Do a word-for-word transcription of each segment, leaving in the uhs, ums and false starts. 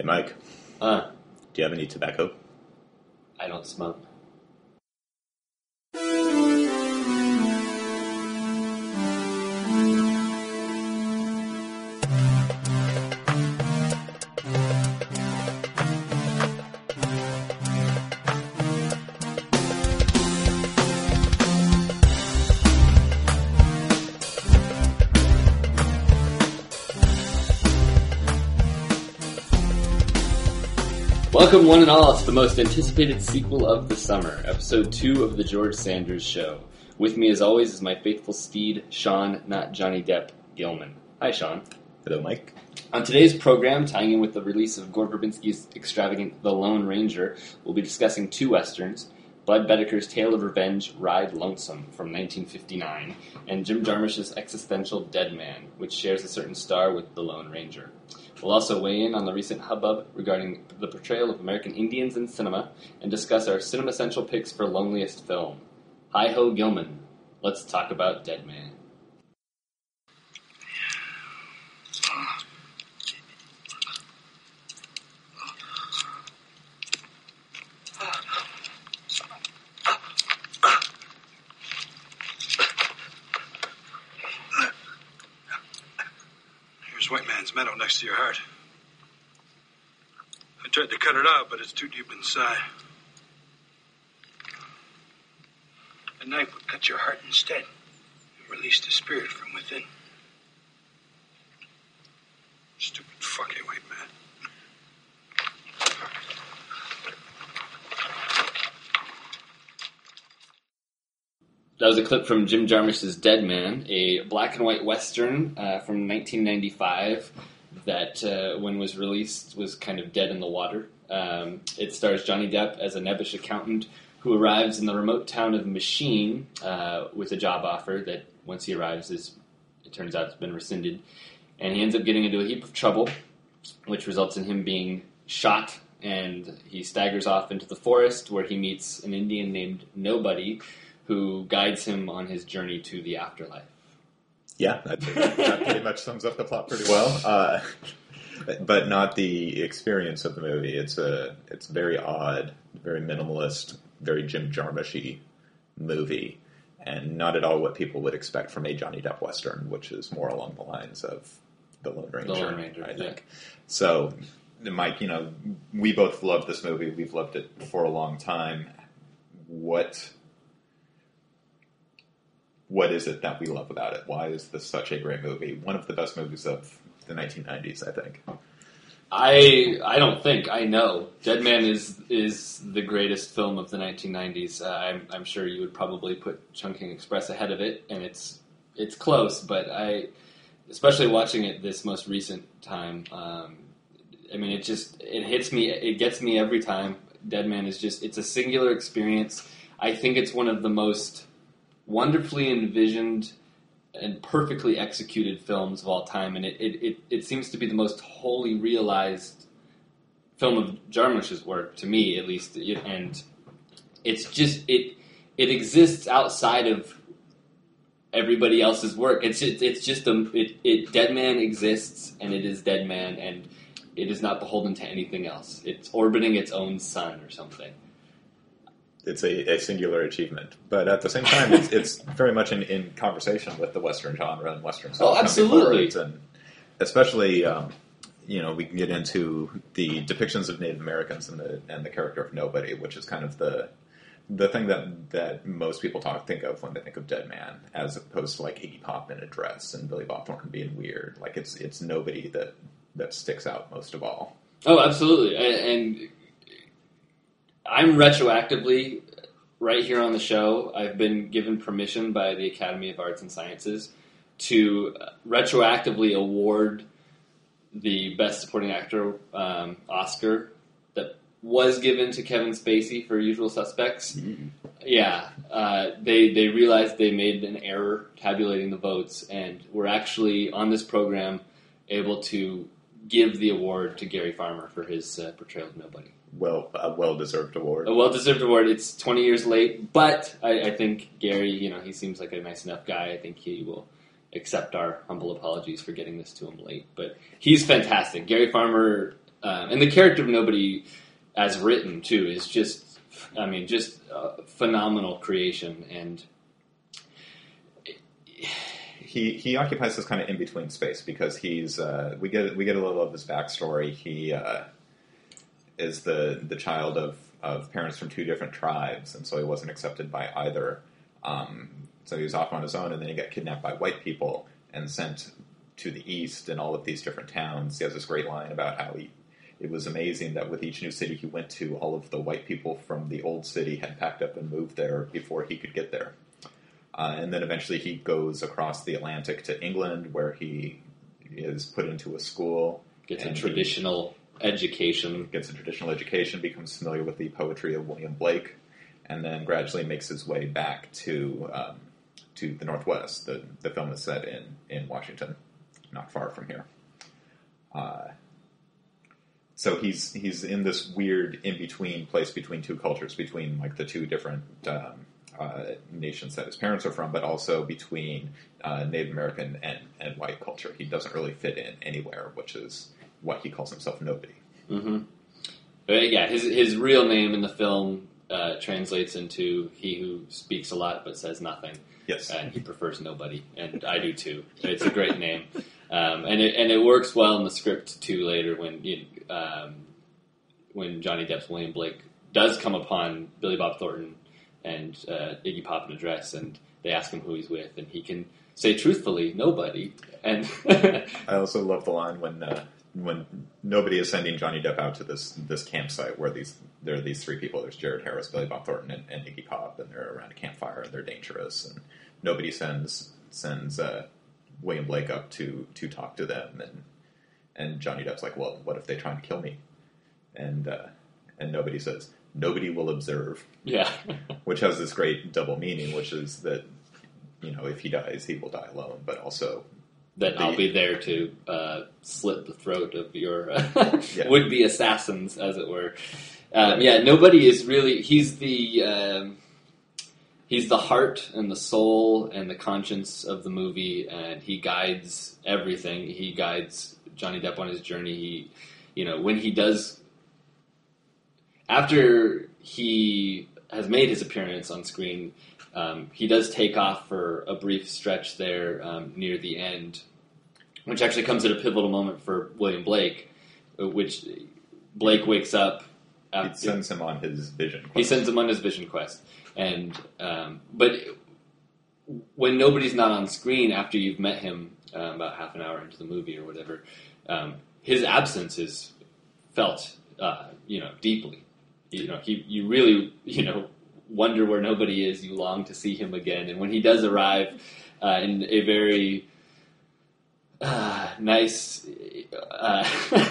Hey, Mike. Uh, Do you have any tobacco? I don't smoke. Welcome, one and all, to the most anticipated sequel of the summer, episode two of The George Sanders Show. With me, as always, is my faithful steed, Sean, not Johnny Depp, Gilman. Hi, Sean. Hello, Mike. On today's program, tying in with the release of Gore Verbinski's extravagant The Lone Ranger, we'll be discussing two westerns, Bud Bedeker's Tale of Revenge, Ride Lonesome, from nineteen fifty-nine, and Jim Jarmusch's existential Dead Man, which shares a certain star with The Lone Ranger. We'll also weigh in on the recent hubbub regarding the portrayal of American Indians in cinema and discuss our Cinema Central picks for loneliest film. Hi-ho, Gilman. Let's talk about Dead Man. White man's meadow next to your heart. I tried to cut it out, but it's too deep inside. A knife would cut your heart instead and release the spirit from within. Stupid fucking white man. That was a clip from Jim Jarmusch's Dead Man, a black and white western uh, from nineteen ninety-five that, uh, when was released, was kind of dead in the water. Um, it stars Johnny Depp as a nebbish accountant who arrives in the remote town of Machine uh, with a job offer that, once he arrives, is it turns out it's been rescinded. And he ends up getting into a heap of trouble, which results in him being shot, and he staggers off into the forest where he meets an Indian named Nobody, who guides him on his journey to the afterlife. Yeah, that, that pretty much sums up the plot pretty well. Uh, but not the experience of the movie. It's a it's very odd, very minimalist, very Jim Jarmusch-y movie, and not at all what people would expect from a Johnny Depp Western, which is more along the lines of The Lone Ranger, The Lone Ranger I think. Yeah. So, Mike, you know, we both love this movie. We've loved it for a long time. What... What is it that we love about it? Why is this such a great movie? One of the best movies of the nineteen nineties, I think. I I don't think I know. Dead Man is is the greatest film of the nineteen nineties. Uh, I'm I'm sure you would probably put Chungking Express ahead of it, and it's it's close. But I, especially watching it this most recent time, um, I mean, it just it hits me. It gets me every time. Dead Man is just it's a singular experience. I think it's one of the most wonderfully envisioned and perfectly executed films of all time, and it, it, it, it seems to be the most wholly realized film of Jarmusch's work, to me at least, and it's just, it it exists outside of everybody else's work. It's just, it's just a, it, it, Dead Man exists, and it is Dead Man, and it is not beholden to anything else. It's orbiting its own sun or something. It's a, a singular achievement, but at the same time, it's, it's very much in, in conversation with the Western genre and Western style. Oh, absolutely. And especially, um, you know, we can get into the depictions of Native Americans and the and the character of Nobody, which is kind of the the thing that that most people talk think of when they think of Dead Man, as opposed to like Iggy Pop in a dress and Billy Bob Thornton being weird. Like it's it's Nobody that that sticks out most of all. Oh, absolutely, and. and I'm retroactively, right here on the show, I've been given permission by the Academy of Arts and Sciences to retroactively award the Best Supporting Actor um, Oscar that was given to Kevin Spacey for Usual Suspects. Mm-hmm. Yeah, uh, they they realized they made an error tabulating the votes, and we're actually, on this program, able to give the award to Gary Farmer for his uh, portrayal of Nobody. Well, a well-deserved award. A well-deserved award. It's twenty years late, but I, I think Gary, you know, he seems like a nice enough guy. I think he will accept our humble apologies for getting this to him late. But he's fantastic. Gary Farmer um, and the character of Nobody, as written too, is just, I mean, just a phenomenal creation. And he he occupies this kind of in between space because he's uh, we get we get a little of his backstory. He uh, is the the child of, of parents from two different tribes, and so he wasn't accepted by either. Um, so he was off on his own, and then he got kidnapped by white people and sent to the east in all of these different towns. He has this great line about how he it was amazing that with each new city he went to, all of the white people from the old city had packed up and moved there before he could get there. Uh, and then eventually he goes across the Atlantic to England, where he is put into a school. Gets a traditional education. Gets a traditional education, becomes familiar with the poetry of William Blake, and then gradually makes his way back to um, to the Northwest. The, the film is set in, in Washington, not far from here. Uh, so he's he's in this weird in-between place between two cultures, between like the two different um, uh, nations that his parents are from, but also between uh, Native American and, and white culture. He doesn't really fit in anywhere, which is what he calls himself Nobody. Mm-hmm. But yeah, his his real name in the film uh, translates into "he who speaks a lot but says nothing." Yes, and he prefers Nobody, and I do too. It's a great name, um, and it and it works well in the script too. Later, when you, um, when Johnny Depp's William Blake does come upon Billy Bob Thornton and uh, Iggy Pop in a dress, and they ask him who he's with, and he can say truthfully, "Nobody." And I also love the line when uh, when Nobody is sending Johnny Depp out to this this campsite where these there are these three people. There's Jared Harris, Billy Bob Thornton, and, and Iggy Pop, and they're around a campfire and they're dangerous. And Nobody sends sends uh, William Blake up to to talk to them, and and Johnny Depp's like, "Well, what if they try to kill me?" And uh, and Nobody says, "Nobody will observe." Yeah, which has this great double meaning, which is that, you know, if he dies, he will die alone, but also that the, I'll be there to uh, slit the throat of your uh, yeah. would-be assassins, as it were. Um, yeah, Nobody is really, he's the um, he's the heart and the soul and the conscience of the movie, and he guides everything. He guides Johnny Depp on his journey. He, you know, when he does, after he has made his appearance on screen, Um, he does take off for a brief stretch there um, near the end, which actually comes at a pivotal moment for William Blake, which Blake wakes up. After, he sends him on his vision quest. He sends him on his vision quest. And um, but when Nobody's not on screen after you've met him uh, about half an hour into the movie or whatever, um, his absence is felt, uh, you know, deeply. You know, he you really, you know, wonder where Nobody is. You long to see him again, and when he does arrive uh, in a very uh, nice, uh,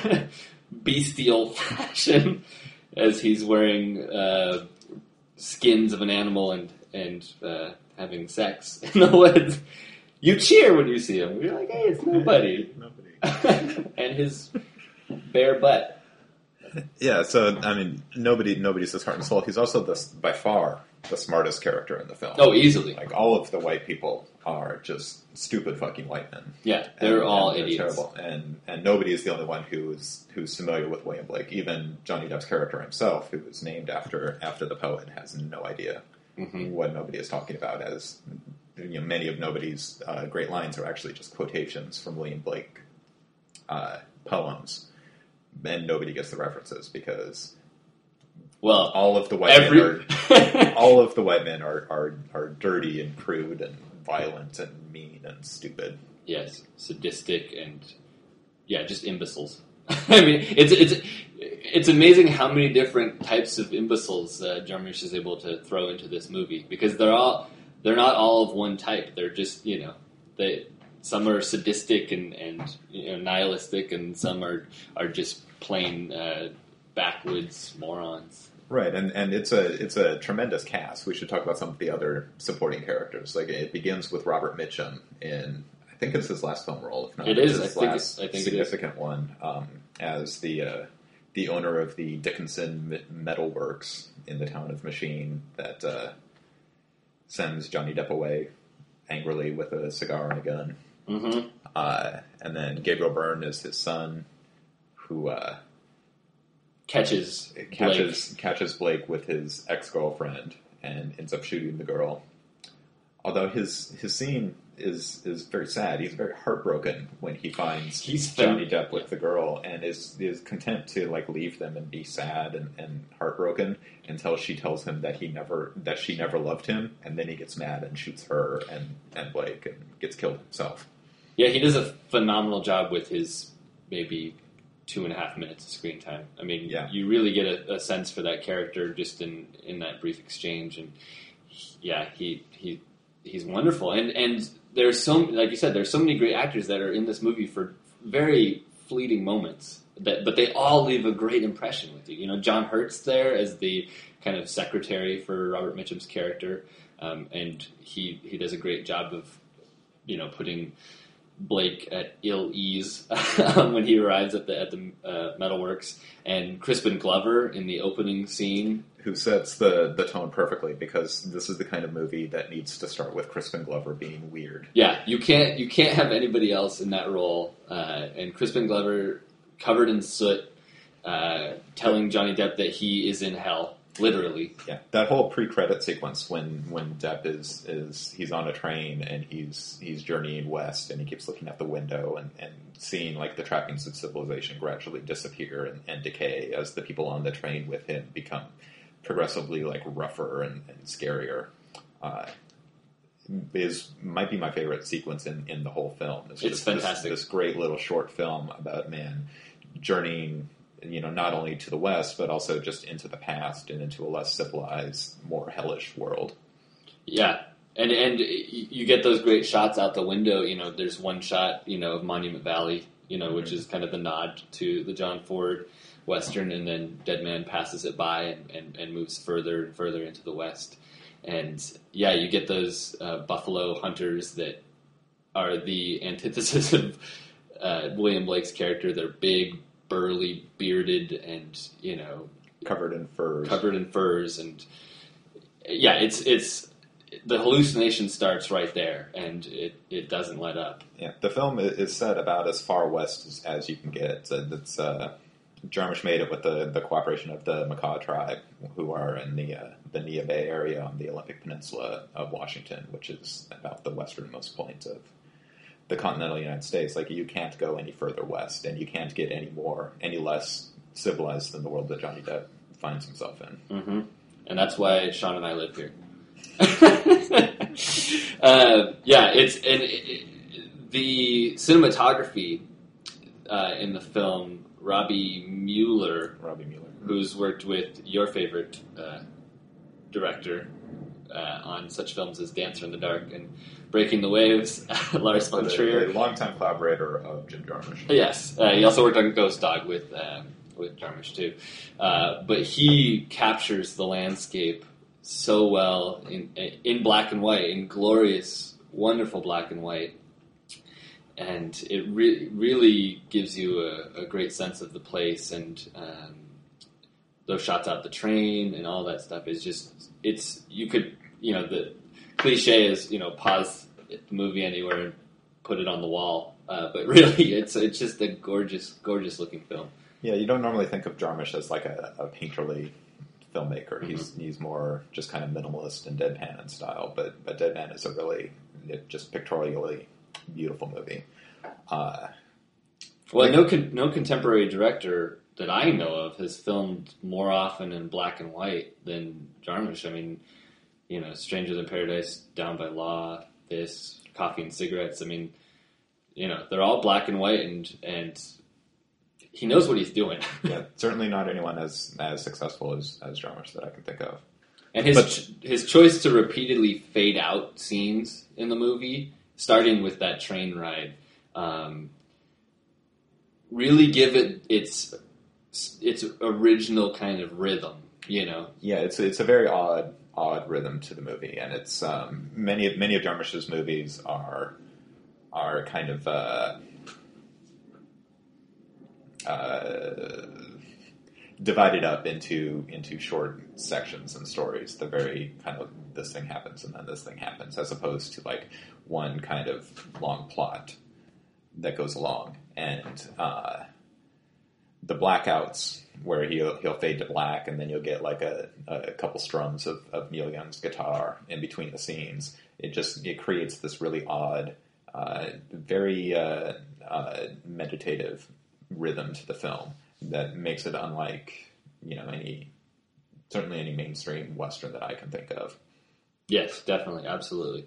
bestial fashion, as he's wearing uh, skins of an animal and and uh, having sex in the woods, you cheer when you see him. You're like, hey, it's Nobody. Nobody. And his bare butt. Yeah, so, I mean, nobody, nobody's his heart and soul. He's also, the, by far, the smartest character in the film. Oh, easily. Like, all of the white people are just stupid fucking white men. Yeah, they're and, all and they're idiots. Terrible. And and Nobody is the only one who's who's familiar with William Blake. Even Johnny Depp's character himself, who was named after after the poet, has no idea mm-hmm. what Nobody is talking about, as you know, many of Nobody's uh, great lines are actually just quotations from William Blake uh, poems. And Nobody gets the references because, well, all of the white every... men are all of the white men are, are are dirty and crude and violent and mean and stupid. Yes, sadistic and yeah, just imbeciles. I mean, it's it's it's amazing how many different types of imbeciles uh, Jarmusch is able to throw into this movie, because they're all they're not all of one type. They're just, you know, they. Some are sadistic and, and you know, nihilistic, and some are are just plain uh, backwoods morons. Right, and, and it's a it's a tremendous cast. We should talk about some of the other supporting characters. Like, it begins with Robert Mitchum in, I think it's his last film role, if not it is. his I think last I think significant one, um, as the uh, the owner of the Dickinson Metal Works in the town of Machine that uh, sends Johnny Depp away angrily with a cigar and a gun. Mm-hmm. Uh, and then Gabriel Byrne is his son, who uh, catches catches Blake. catches Blake with his ex-girlfriend and ends up shooting the girl. Although his his scene is is very sad. He's very heartbroken when he finds He's Johnny fin- Depp with the girl, and is is content to like leave them and be sad and, and heartbroken until she tells him that he never that she never loved him, and then he gets mad and shoots her and, and Blake and gets killed himself. Yeah, he does a phenomenal job with his maybe two and a half minutes of screen time. I mean, Yeah. you really get a, a sense for that character just in, in that brief exchange, and he- yeah, he he he's wonderful. And and there's so like you said, there's so many great actors that are in this movie for very fleeting moments, that but they all leave a great impression with you. You know, John Hurt's there as the kind of secretary for Robert Mitchum's character, um, and he he does a great job of you know putting Blake at ill ease when he arrives at the at the uh, metalworks, and Crispin Glover in the opening scene. Who sets the, the tone perfectly, because this is the kind of movie that needs to start with Crispin Glover being weird. Yeah, you can't you can't have anybody else in that role. Uh, and Crispin Glover, covered in soot, uh, telling Johnny Depp that he is in hell, literally. Yeah, that whole pre-credit sequence when, when Depp is, is he's on a train and he's he's journeying west and he keeps looking out the window and, and seeing like the trappings of civilization gradually disappear and, and decay as the people on the train with him become progressively like rougher and, and scarier. Uh, is might be my favorite sequence in, in the whole film. It's just fantastic. This, this great little short film about a man journeying, you know, not only to the west but also just into the past and into a less civilized, more hellish world. Yeah, and and you get those great shots out the window. You know, there's one shot, you know, of Monument Valley, you know, which Mm-hmm. is kind of the nod to the John Ford Western, and then Dead Man passes it by and, and, and moves further and further into the west. And yeah, you get those uh, buffalo hunters that are the antithesis of uh, William Blake's character. They're big, burly, bearded, and you know, Covered in furs. covered in furs, and yeah, it's it's the hallucination starts right there, and it, it doesn't let up. Yeah, the film i- is set about as far west as, as you can get. It's, uh, it's uh, Jarmusch made it with the, the cooperation of the Makah tribe, who are in the uh, the Nia Bay area on the Olympic Peninsula of Washington, which is about the westernmost point of the continental United States. Like, you can't go any further west, and you can't get any more, any less civilized than the world that Johnny Depp finds himself in. Mm-hmm. And that's why Sean and I live here. uh, yeah, it's and it, it, the cinematography uh, in the film. Robbie Mueller, Robbie Mueller. who's worked with your favorite uh, director uh, on such films as Dancer in the Dark and Breaking the Waves, Lars von Trier. A longtime collaborator of Jim Jarmusch. Yes, uh, he also worked on Ghost Dog with uh, with Jarmusch too. Uh, but he captures the landscape so well in in black and white, in glorious, wonderful black and white. And it re- really gives you a, a great sense of the place, and um, those shots out the train and all that stuff is just, it's, you could, you know, the cliche is, you know, pause the movie anywhere and put it on the wall. Uh, but really, it's it's just a gorgeous, gorgeous looking film. Yeah, you don't normally think of Jarmusch as like a, a painterly filmmaker. Mm-hmm. He's he's more just kind of minimalist and deadpan in style, but but Deadman is a really it, just pictorially beautiful movie. Uh, Well, no con- no contemporary director that I know of has filmed more often in black and white than Jarmusch. I mean, you know, Strangers in Paradise, Down by Law, this, Coffee and Cigarettes. I mean, you know, they're all black and white, and and he knows what he's doing. yeah, certainly not anyone as as successful as as Jarmusch that I can think of. And his But- ch- his choice to repeatedly fade out scenes in the movie, starting with that train ride, um, really give it its its original kind of rhythm. You know, Yeah, it's it's a very odd odd rhythm to the movie, and it's um, many of many of Jarmusch's movies are are kind of uh, uh, divided up into into short sections and stories. The very kind of this thing happens and then this thing happens, as opposed to like one kind of long plot that goes along. And uh, the blackouts where he'll he'll fade to black, and then you'll get like a, a couple strums of, of Neil Young's guitar in between the scenes. It just it creates this really odd, uh, very uh, uh, meditative rhythm to the film that makes it unlike, you know, any certainly any mainstream Western that I can think of. Yes, definitely, absolutely.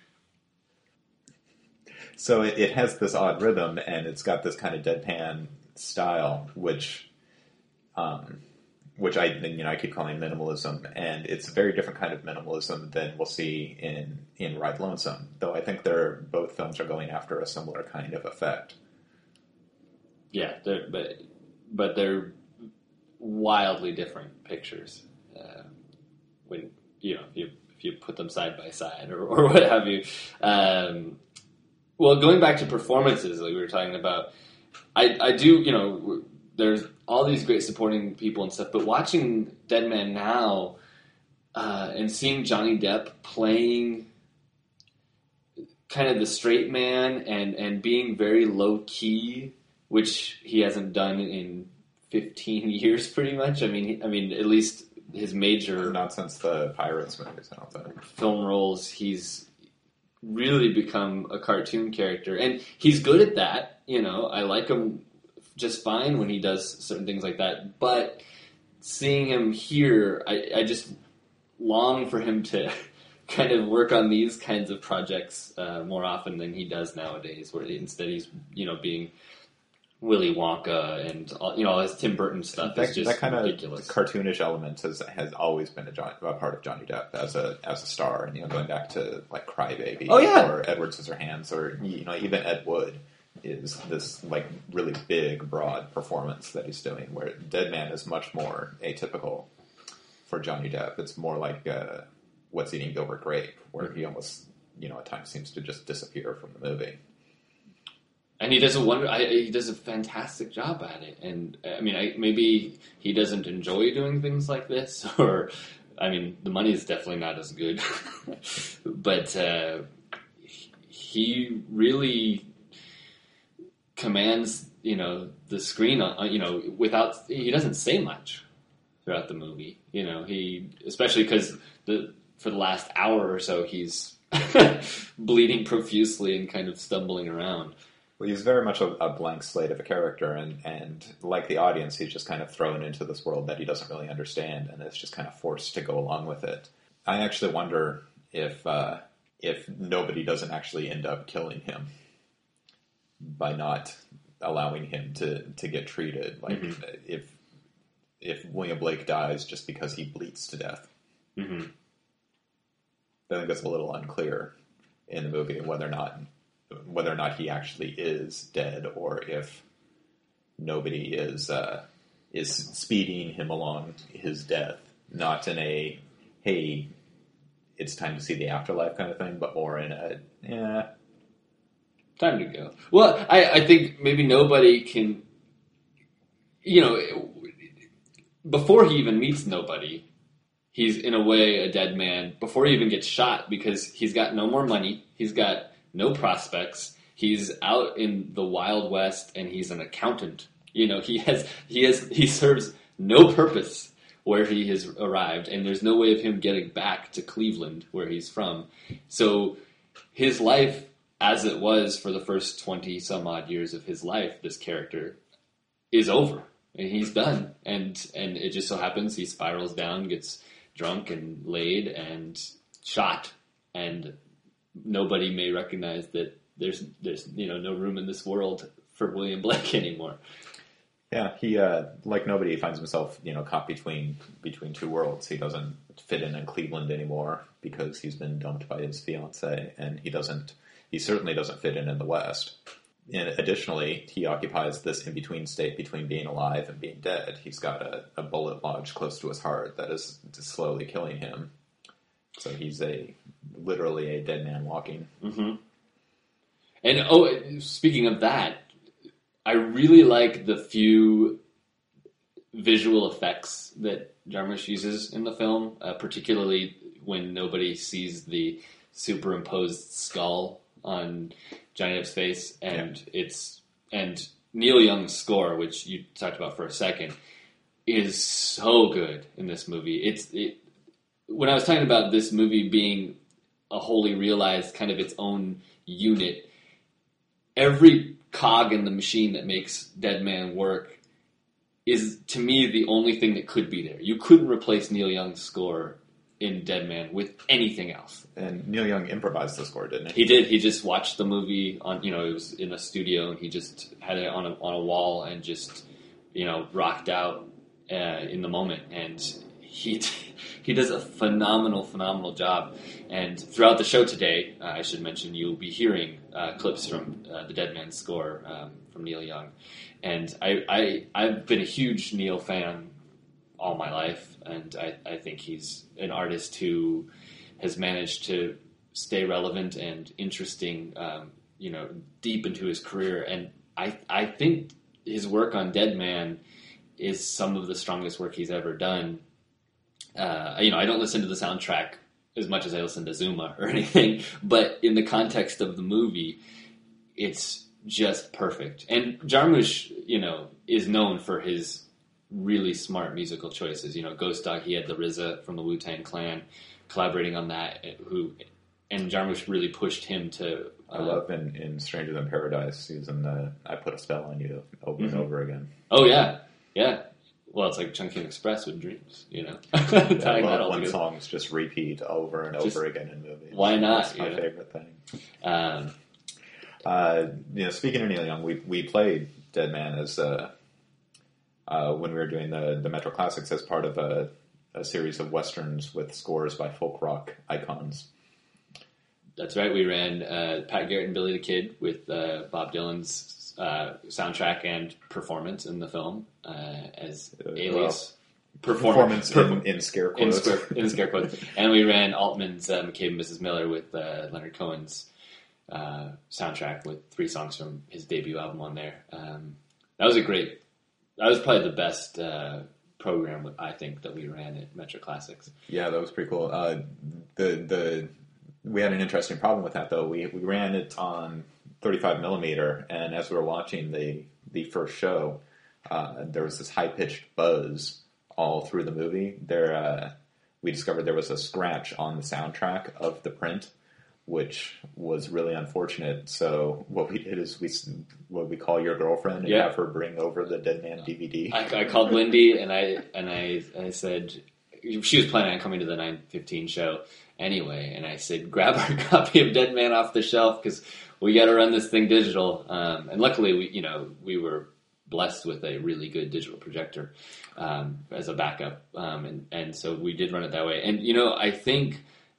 So it, it has this odd rhythm, and it's got this kind of deadpan style, which, um, which I you know I keep calling minimalism, and it's a very different kind of minimalism than we'll see in in Ride Lonesome. Though I think they're both films are going after a similar kind of effect. Yeah, they're, but but they're wildly different pictures. Uh, when you know if you if you put them side by side or, or what have you. Um, well, going back to performances, like we were talking about, I I do you know there's all these great supporting people and stuff, but watching Dead Man Now uh, and seeing Johnny Depp playing kind of the straight man and and being very low key, which he hasn't done in fifteen years, pretty much. I mean, I mean, at least his major Not since the Pirates movies, I don't think. film roles, he's really become a cartoon character, and he's good at that. You know, I like him just fine when he does certain things like that. But seeing him here, I, I just long for him to kind of work on these kinds of projects uh, more often than he does nowadays, where instead he's, you know, being Willy Wonka and all, you know, all his Tim Burton stuff That, is just that kind ridiculous. of cartoonish element has has always been a, John, a part of Johnny Depp as a as a star. And, you know, going back to like Crybaby, Oh, yeah. or Edward Scissorhands, or you know even Ed Wood is this like really big, broad performance that he's doing. Where Dead Man is much more atypical for Johnny Depp. It's more like uh, What's Eating Gilbert Grape, where he almost you know at times seems to just disappear from the movie. And he does a wonder. I, he does a fantastic job at it. And I mean, I, maybe he doesn't enjoy doing things like this, or I mean, the money is definitely not as good. But uh, he really commands, you know, the screen. On, you know, without he doesn't say much throughout the movie. You know, he especially because the for the last hour or so he's bleeding profusely and kind of stumbling around. Well, he's very much a, a blank slate of a character, and, and like the audience, he's just kind of thrown into this world that he doesn't really understand, and is just kind of forced to go along with it. I actually wonder if uh, if nobody doesn't actually end up killing him by not allowing him to, to get treated. Like mm-hmm. if if William Blake dies just because he bleeds to death. Mm-hmm. I think that's a little unclear in the movie whether or not. whether or not he actually is dead, or if nobody is uh, is speeding him along his death, not in a hey, it's time to see the afterlife kind of thing, but more in a yeah, time to go. Well, I, I think maybe nobody can, you know, before he even meets nobody, he's in a way a dead man before he even gets shot, because he's got no more money, he's got no prospects. He's out in the Wild West, and he's an accountant. You know, he has he has he serves no purpose where he has arrived, and there's no way of him getting back to Cleveland, where he's from. So his life, as it was for the first twenty some odd years of his life, this character is over, and he's done. And and it just so happens he spirals down, gets drunk and laid and shot, and nobody may recognize that there's there's you know no room in this world for William Blake anymore. Yeah, he uh, like nobody he finds himself you know caught between between two worlds. He doesn't fit in in Cleveland anymore because he's been dumped by his fiancée, and he doesn't he certainly doesn't fit in in the West. And additionally, he occupies this in between state between being alive and being dead. He's got a, a bullet lodged close to his heart that is slowly killing him. So he's a literally a dead man walking. Mm-hmm. And oh, speaking of that, I really like the few visual effects that Jarmusch uses in the film, uh, particularly when nobody sees the superimposed skull on Johnny Depp's face, and yeah. it's and Neil Young's score, which you talked about for a second, is so good in this movie. It's it, when I was talking about this movie being a wholly realized kind of its own unit, every cog in the machine that makes Dead Man work is, to me, the only thing that could be there. You couldn't replace Neil Young's score in Dead Man with anything else. And Neil Young improvised the score, didn't he? He did. He just watched the movie on, you know, it was in a studio, and he just had it on a, on a wall and just, you know, rocked out uh, in the moment. And he he does a phenomenal, phenomenal job. And throughout the show today, uh, I should mention, you'll be hearing uh, clips from uh, the Dead Man score um, from Neil Young. And I, I, I've been a huge Neil fan all my life, and I, I think he's an artist who has managed to stay relevant and interesting, um, you know, deep into his career. And I, I think his work on Dead Man is some of the strongest work he's ever done. Uh, you know, I don't listen to the soundtrack as much as I listen to Zuma or anything, but in the context of the movie, it's just perfect. And Jarmusch, you know, is known for his really smart musical choices. You know, Ghost Dog, he had the R Z A from the Wu-Tang Clan collaborating on that, who, and Jarmusch really pushed him to... Uh, I love in, in Stranger Than Paradise using the I Put a Spell on You over mm-hmm. and over again. Oh, yeah. Yeah. Well, it's like Chungking Express with dreams, you know? Yeah, well, when songs just repeat over and just, over again in movies. Why not? That's my know? favorite thing. Um, uh, you know, speaking of Neil Young, we we played Dead Man as uh, uh, when we were doing the, the Metro Classics as part of a, a series of westerns with scores by folk rock icons. That's right. We ran uh, Pat Garrett and Billy the Kid with uh, Bob Dylan's uh, soundtrack and performance in the film uh, as Alias. Well, performance in, in scare quotes. In scare, in scare quotes. And we ran Altman's uh, McCabe and Missus Miller with uh, Leonard Cohen's uh, soundtrack with three songs from his debut album on there. Um, that was a great... That was probably the best uh, program, I think, that we ran at Metro Classics. Yeah, that was pretty cool. Uh, the the we had an interesting problem with that, though. We we ran it on thirty-five millimeter, and as we were watching the the first show, uh, there was this high pitched buzz all through the movie. There, uh, we discovered there was a scratch on the soundtrack of the print, which was really unfortunate. So what we did is we what we call your girlfriend and yeah. have her bring over the Dead Man D V D. I, I called Wendy and I and I I said she was planning on coming to the nine fifteen show anyway, and I said grab our copy of Dead Man off the shelf because we got to run this thing digital. Um, and luckily, we you know we were blessed with a really good digital projector um, as a backup, um, and and so we did run it that way. And you know I think.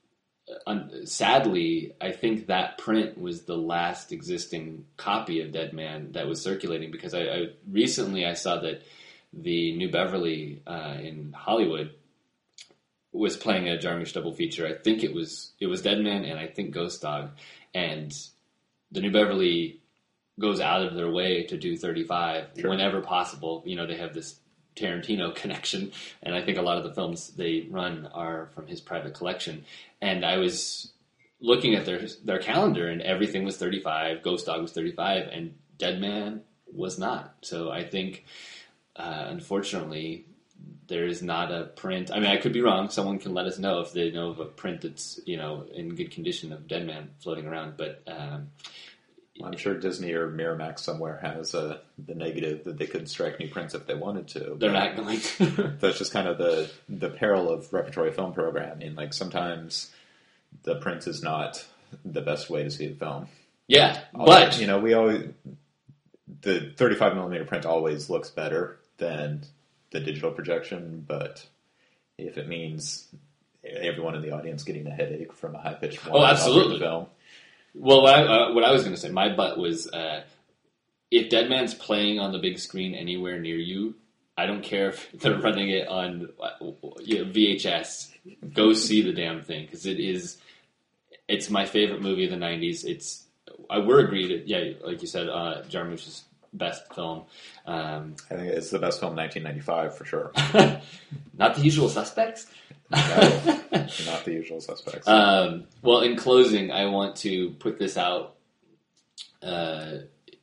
Sadly, I think that print was the last existing copy of Dead Man that was circulating because I, I recently I saw that the New Beverly uh, in Hollywood was playing a Jarmusch double feature. I think it was it was Dead Man and I think Ghost Dog, and the New Beverly goes out of their way to do thirty-five sure. whenever possible. You know, they have this Tarantino connection, and I think a lot of the films they run are from his private collection. And I was looking at their their calendar, and everything was thirty-five. Ghost Dog was thirty-five, and Dead Man was not. So I think, uh, unfortunately, there is not a print. I mean, I could be wrong. Someone can let us know if they know of a print that's you know in good condition of Dead Man floating around. But um, I'm sure Disney or Miramax somewhere has uh, the negative that they could strike new prints if they wanted to. They're not going to. That's just kind of the, the peril of repertory film programming. Like sometimes the print is not the best way to see the film. Yeah, Although, but you know, we always the thirty-five millimeter print always looks better than the digital projection. But if it means everyone in the audience getting a headache from a high pitched oh, absolutely film. Well, what I, uh, what I was going to say, my butt was, uh, if Dead Man's playing on the big screen anywhere near you, I don't care if they're running it on you know, V H S. Go see the damn thing, because it is, it's my favorite movie of the nineties. It's, I we're agreed, yeah, like you said, uh, Jarmusch's best film. Um, I think it's the best film nineteen ninety-five for sure. Not The Usual Suspects? No, not The Usual Suspects. Um, well, in closing, I want to put this out uh,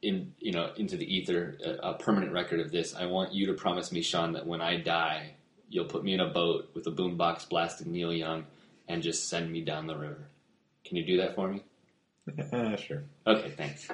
in you know into the ether a, a permanent record of this. I want you to promise me, Sean, that when I die, you'll put me in a boat with a boombox blasting Neil Young and just send me down the river. Can you do that for me? Uh, sure. Okay, thanks.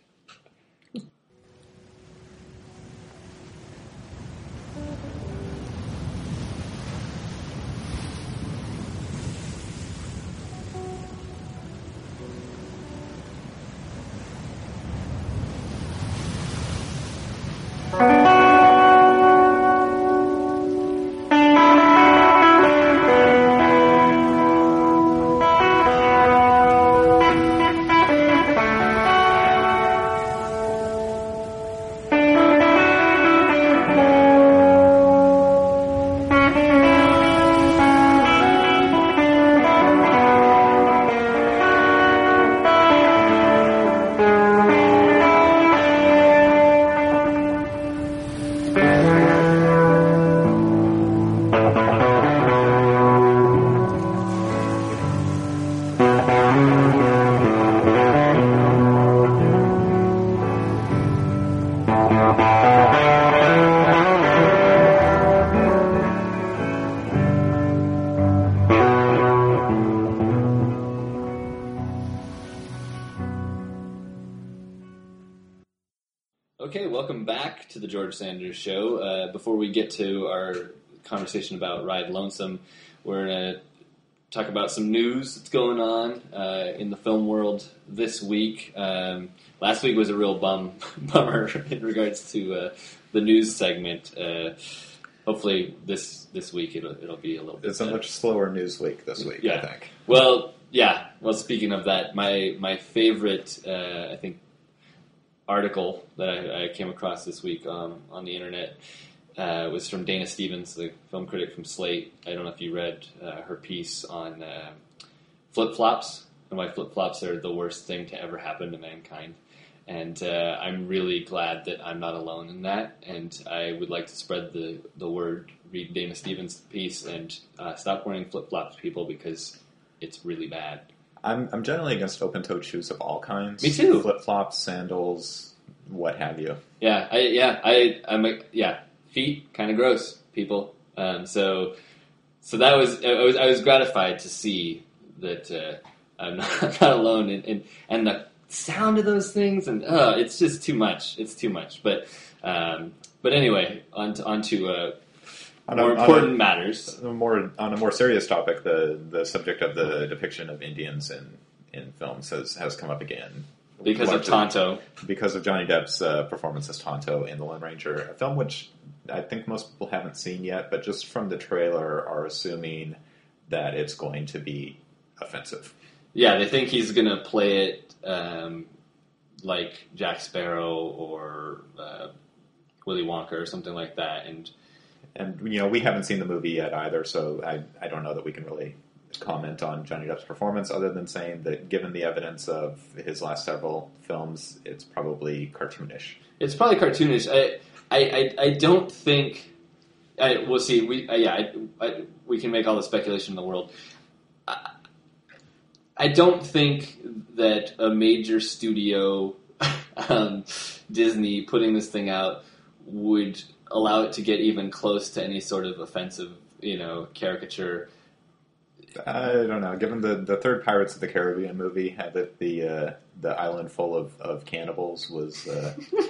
Okay, welcome back to the George Sanders Show. Uh, before we get to our conversation about Ride Lonesome, we're going to talk about some news that's going on uh, in the film world this week. Um, last week was a real bum bummer in regards to uh, the news segment. Uh, hopefully this this week it'll it'll be a little bit It's a better. much slower news week this week, Yeah. I think. Well, yeah. Well, speaking of that, my my favorite, uh, I think, article that I, I came across this week um, on the internet uh, was from Dana Stevens, the film critic from Slate. I don't know if you read uh, her piece on uh, flip-flops and why flip-flops are the worst thing to ever happen to mankind. And uh, I'm really glad that I'm not alone in that, and I would like to spread the, the word, read Dana Stevens' piece, and uh, stop wearing flip-flops, people, because it's really bad. I'm I'm generally against open-toed shoes of all kinds. Me too. Flip-flops, sandals, what have you. Yeah, I, yeah, I, I'm, a, yeah, feet, kind of gross, people. Um, so, so that was, I was, I was gratified to see that uh, I'm not, I'm not alone, and, and and the sound of those things, and uh, it's just too much. It's too much. But, um, but anyway, on to, on to uh, On a- more on important a- matters. A more on a more serious topic, the the subject of the depiction of Indians in, in films has, has come up again. Because of Largely Tonto. Because of Johnny Depp's uh, performance as Tonto in The Lone Ranger, a film which I think most people haven't seen yet, but just from the trailer are assuming that it's going to be offensive. Yeah, they think he's going to play it um, like Jack Sparrow or uh, Willy Wonka or something like that, and And, you know, we haven't seen the movie yet either, so I, I don't know that we can really comment on Johnny Depp's performance other than saying that given the evidence of his last several films, it's probably cartoonish. it's probably cartoonish. I, I, I, I don't think. I, we'll see. We, uh, yeah, I, I, we can make all the speculation in the world. I, I don't think that a major studio, um, Disney, putting this thing out would allow it to get even close to any sort of offensive, you know, caricature. I don't know. Given the, the third Pirates of the Caribbean movie had that the uh, the island full of, of cannibals was uh,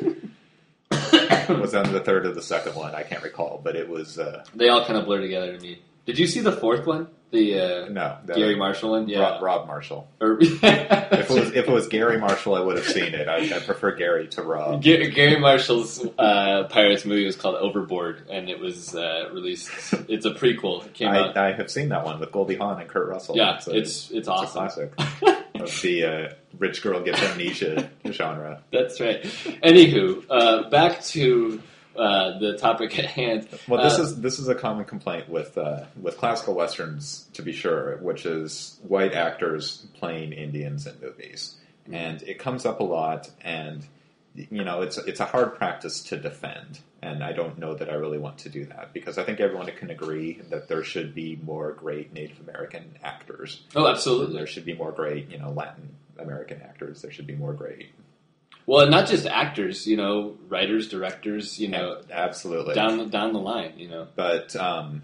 was on the third or the second one. I can't recall, but it was uh, They all kind of blur together to me. Did you see the fourth one? The uh, no that, Gary Marshall one? Yeah. Rob, Rob Marshall. Or, If it was if it was Gary Marshall, I would have seen it. I, I prefer Gary to Rob. Ga- Gary Marshall's uh, Pirates movie was called Overboard, and it was uh, released. It's a prequel. It came out. I, I have seen that one with Goldie Hawn and Kurt Russell. Yeah, it's a, it's it's awesome. a classic of the uh, rich girl gets amnesia genre. That's right. Anywho, uh, back to uh, the topic at hand. Well, this Uh, is this is a common complaint with uh, with classical westerns, to be sure, which is white actors playing Indians in movies, and it comes up a lot. And you know, it's it's a hard practice to defend, and I don't know that I really want to do that because I think everyone can agree that there should be more great Native American actors. Oh, absolutely. There should be more great, you know, Latin American actors. There should be more great Well, not just actors, you know, writers, directors, you know, absolutely down down the line, you know. But um,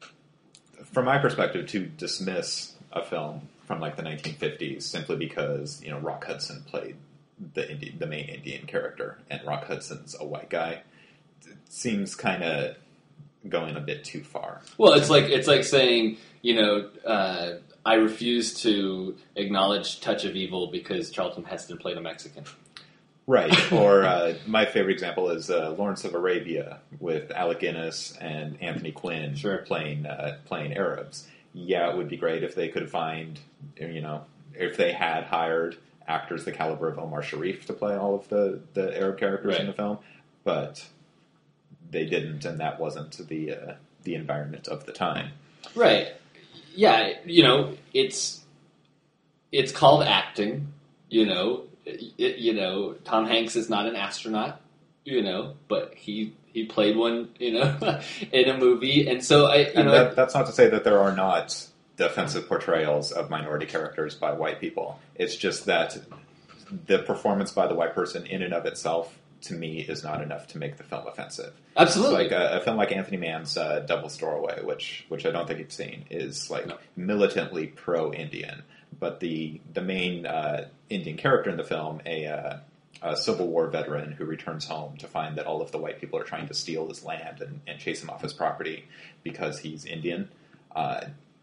from my perspective, to dismiss a film from like the nineteen fifties simply because you know Rock Hudson played the Indian, the main Indian character, and Rock Hudson's a white guy, it seems kind of going a bit too far. Well, it's like it's like saying, you know, uh, I refuse to acknowledge Touch of Evil because Charlton Heston played a Mexican. Right. Or uh, my favorite example is uh, Lawrence of Arabia with Alec Guinness and Anthony Quinn sure. playing uh, playing Arabs. Yeah, it would be great if they could find, you know, if they had hired actors the caliber of Omar Sharif to play all of the, the Arab characters right. in the film, but they didn't, and that wasn't the uh, the environment of the time. Right. Yeah, you know, it's it's called acting, you know. It, you know, Tom Hanks is not an astronaut, you know, but he he played one, you know, in a movie, and so I, you and know, that, that's not to say that there are not defensive portrayals of minority characters by white people. It's just that the performance by the white person in and of itself, to me, is not enough to make the film offensive. Absolutely, like a, a film like Anthony Mann's uh, Devil's Doorway, which which I don't think you've seen, is like no. militantly pro-Indian. But the the main uh, Indian character in the film, a, uh, a Civil War veteran who returns home to find that all of the white people are trying to steal his land and, and chase him off his property because he's Indian. Uh,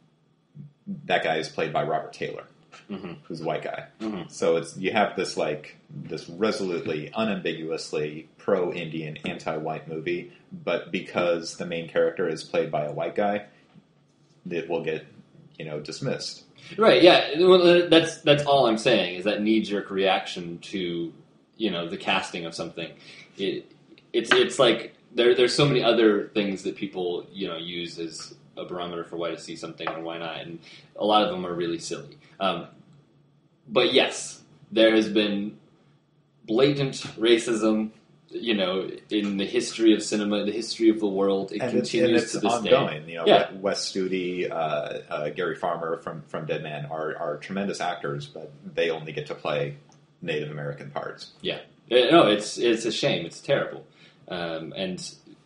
that guy is played by Robert Taylor, mm-hmm. who's a white guy. Mm-hmm. So it's you have this like this resolutely, unambiguously pro-Indian, anti-white movie, but because the main character is played by a white guy, it will get you know dismissed. Right, yeah. Well, that's that's all I'm saying is that knee-jerk reaction to you know the casting of something. It it's it's like there there's so many other things that people you know use as a barometer for why to see something and why not, and a lot of them are really silly. Um, but yes, there has been blatant racism. You know, in the history of cinema, the history of the world, it and continues it's, and it's to this ongoing. day. You know, yeah. Wes Studi, uh, uh, Gary Farmer from, from Dead Man are, are tremendous actors, but they only get to play Native American parts. Yeah, no, it's it's a shame. It's terrible, um, and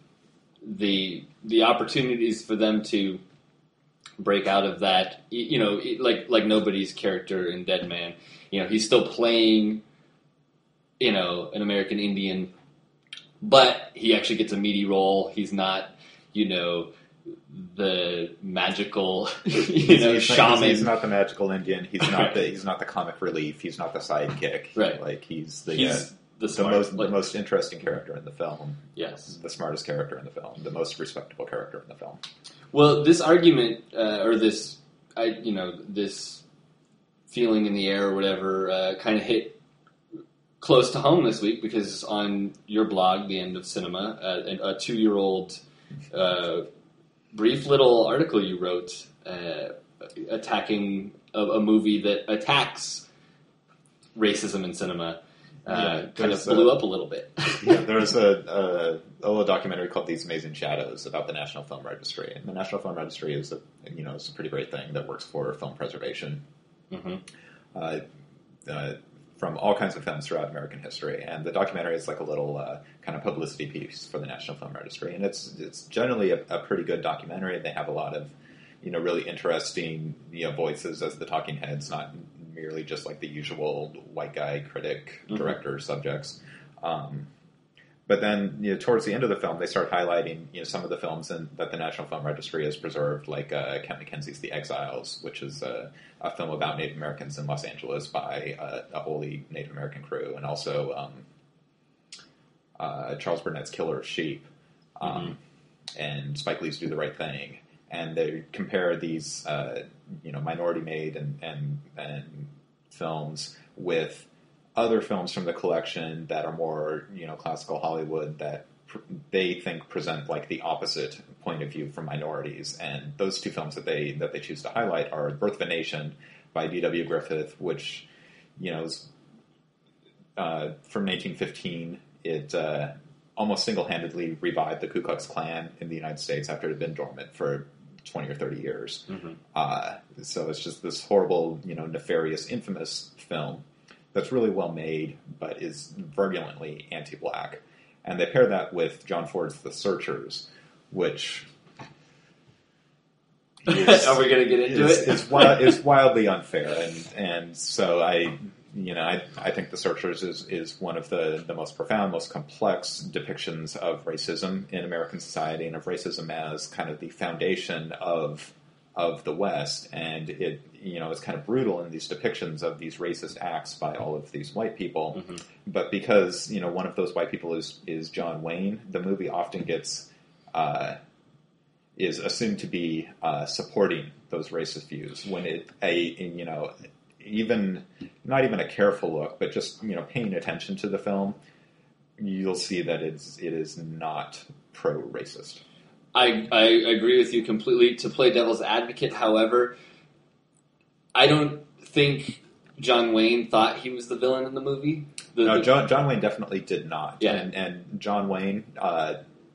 the the opportunities for them to break out of that, you know, like like nobody's character in Dead Man. You know, he's still playing, you know, an American Indian. But he actually gets a meaty role. He's not, you know, the magical, you he's, know, he's shaman. Not, he's, he's not the magical Indian. He's not right. the he's not the comic relief. He's not the sidekick. Right. Like he's the he's uh, the, the smart, most like, the most interesting character in the film. Yes. The smartest character in the film. The most respectable character in the film. Well, this argument uh, or this, I you know, this feeling in the air or whatever, uh, kind of hit close to home this week because on your blog, The End of Cinema, uh, a two-year-old uh, brief little article you wrote uh, attacking a, a movie that attacks racism in cinema uh, yeah, kind of blew a, up a little bit. yeah, there's a, a, a little documentary called These Amazing Shadows about the National Film Registry. And the National Film Registry is a you know it's a pretty great thing that works for film preservation. Mm-hmm. Uh, uh, from all kinds of films throughout American history, and the documentary is like a little uh, kind of publicity piece for the National Film Registry, and it's it's generally a, a pretty good documentary. They have a lot of you know really interesting you know voices as the talking heads, not merely just like the usual white guy critic, director, mm-hmm. subjects. Um, but then you know towards the end of the film, they start highlighting you know some of the films in, that the National Film Registry has preserved, like uh, Kent Mackenzie's The Exiles, which is a, a film about Native Americans in Los Angeles by uh, a wholly Native American crew, and also um, uh, Charles Burnett's Killer of Sheep, um, mm-hmm. and Spike Lee's Do the Right Thing, and they compare these uh, you know minority-made and, and and films with other films from the collection that are more, you know, classical Hollywood that pr- they think present like the opposite point of view from minorities. And those two films that they that they choose to highlight are Birth of a Nation by D W Griffith, which, you know, is uh, from nineteen fifteen. It uh, almost single-handedly revived the Ku Klux Klan in the United States after it had been dormant for twenty or thirty years. Mm-hmm. Uh, so it's just this horrible, you know, nefarious, infamous film. that's really well made, but is virulently anti-black. And they pair that with John Ford's The Searchers, which is, are we going to get into is, it? is, wild, is wildly unfair, and and so I, you know, I I think The Searchers is is one of the the most profound, most complex depictions of racism in American society, and of racism as kind of the foundation of of the West, and it, you know, it's kind of brutal in these depictions of these racist acts by all of these white people. Mm-hmm. But because, you know, one of those white people is is John Wayne, the movie often gets uh, is assumed to be uh, supporting those racist views when it a you know even not even a careful look, but just, you know, paying attention to the film, you'll see that it's it is not pro-racist. I, I agree with you completely. To play devil's advocate, however, I don't think John Wayne thought he was the villain in the movie. The, no, the, John, John Wayne definitely did not. Yeah. And, and John Wayne, uh,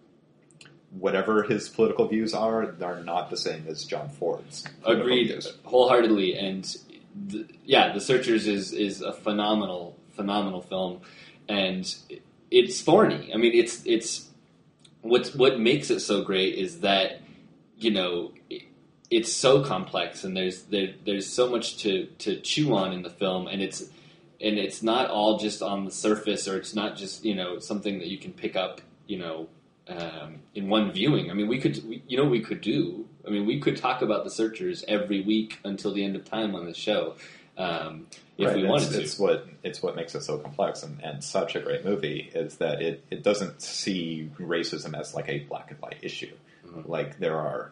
whatever his political views are, they're not the same as John Ford's. Agreed, views. wholeheartedly. And the, yeah, The Searchers is, is a phenomenal, phenomenal film. And it's thorny. I mean, it's it's... What's, what makes it so great is that, you know, it, it's so complex, and there's there, there's so much to, to chew on in the film, and it's and it's not all just on the surface, or it's not just, you know, something that you can pick up, you know, um, in one viewing. I mean, we could, we, you know, we could do. I mean, we could talk about The Searchers every week until the end of time on the show. Um, if right, we wanted it's, to. It's what it's what makes it so complex and, and such a great movie is that it, it doesn't see racism as like a black and white issue. Mm-hmm. Like there are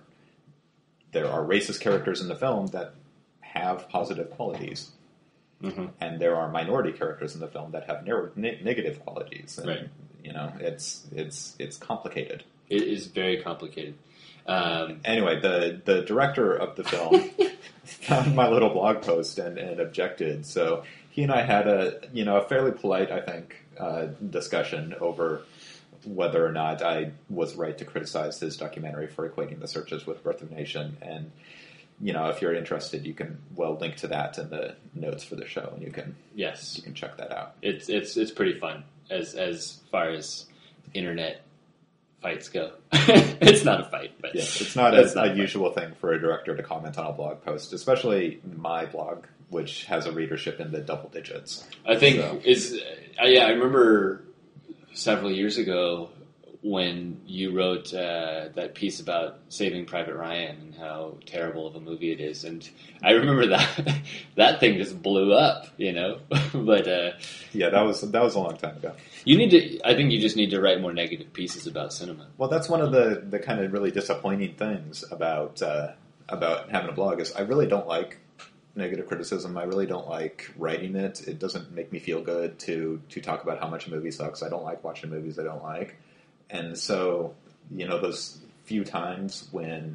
there are racist characters in the film that have positive qualities, mm-hmm. and there are minority characters in the film that have ne- ne- negative qualities. And, right. You know, it's it's it's complicated. It is very complicated. Um, anyway, the the director of the film found my little blog post and, and objected. So he and I had a you know a fairly polite, I think, uh, discussion over whether or not I was right to criticize his documentary for equating The Searchers with Birth of a Nation. And you know, if you're interested, you can well link to that in the notes for the show, and you can yes you can check that out. It's it's it's pretty fun as as far as internet fights go. It's not a fight, but yeah, it's not it's a, not a usual thing for a director to comment on a blog post, especially my blog, which has a readership in the double digits. I think so. is uh, yeah. I remember several years ago when you wrote uh, that piece about Saving Private Ryan and how terrible of a movie it is, and I remember that that thing just blew up, you know. But uh, yeah, that was that was a long time ago. You need to. I think you just need to write more negative pieces about cinema. Well, that's one of the, the kind of really disappointing things about uh, about having a blog is I really don't like negative criticism. I really don't like writing it. It doesn't make me feel good to to talk about how much a movie sucks. I don't like watching movies I don't like. And so, you know, those few times when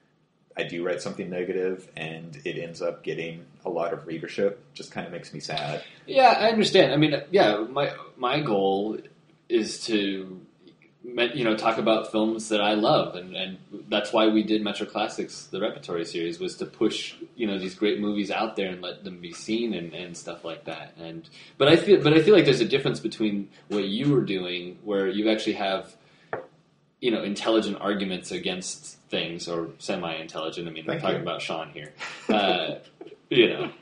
I do write something negative and it ends up getting a lot of readership just kind of makes me sad. Yeah, I understand. I mean, yeah, my my goal is to, you know, talk about films that I love, and, and that's why we did Metro Classics, the repertory series, was to push, you know, these great movies out there and let them be seen and, and stuff like that. And but I feel but I feel like there's a difference between what you were doing, where you actually have, you know, intelligent arguments against things, or semi-intelligent. I mean, Thank we're talking you. about Sean here. Uh, you know,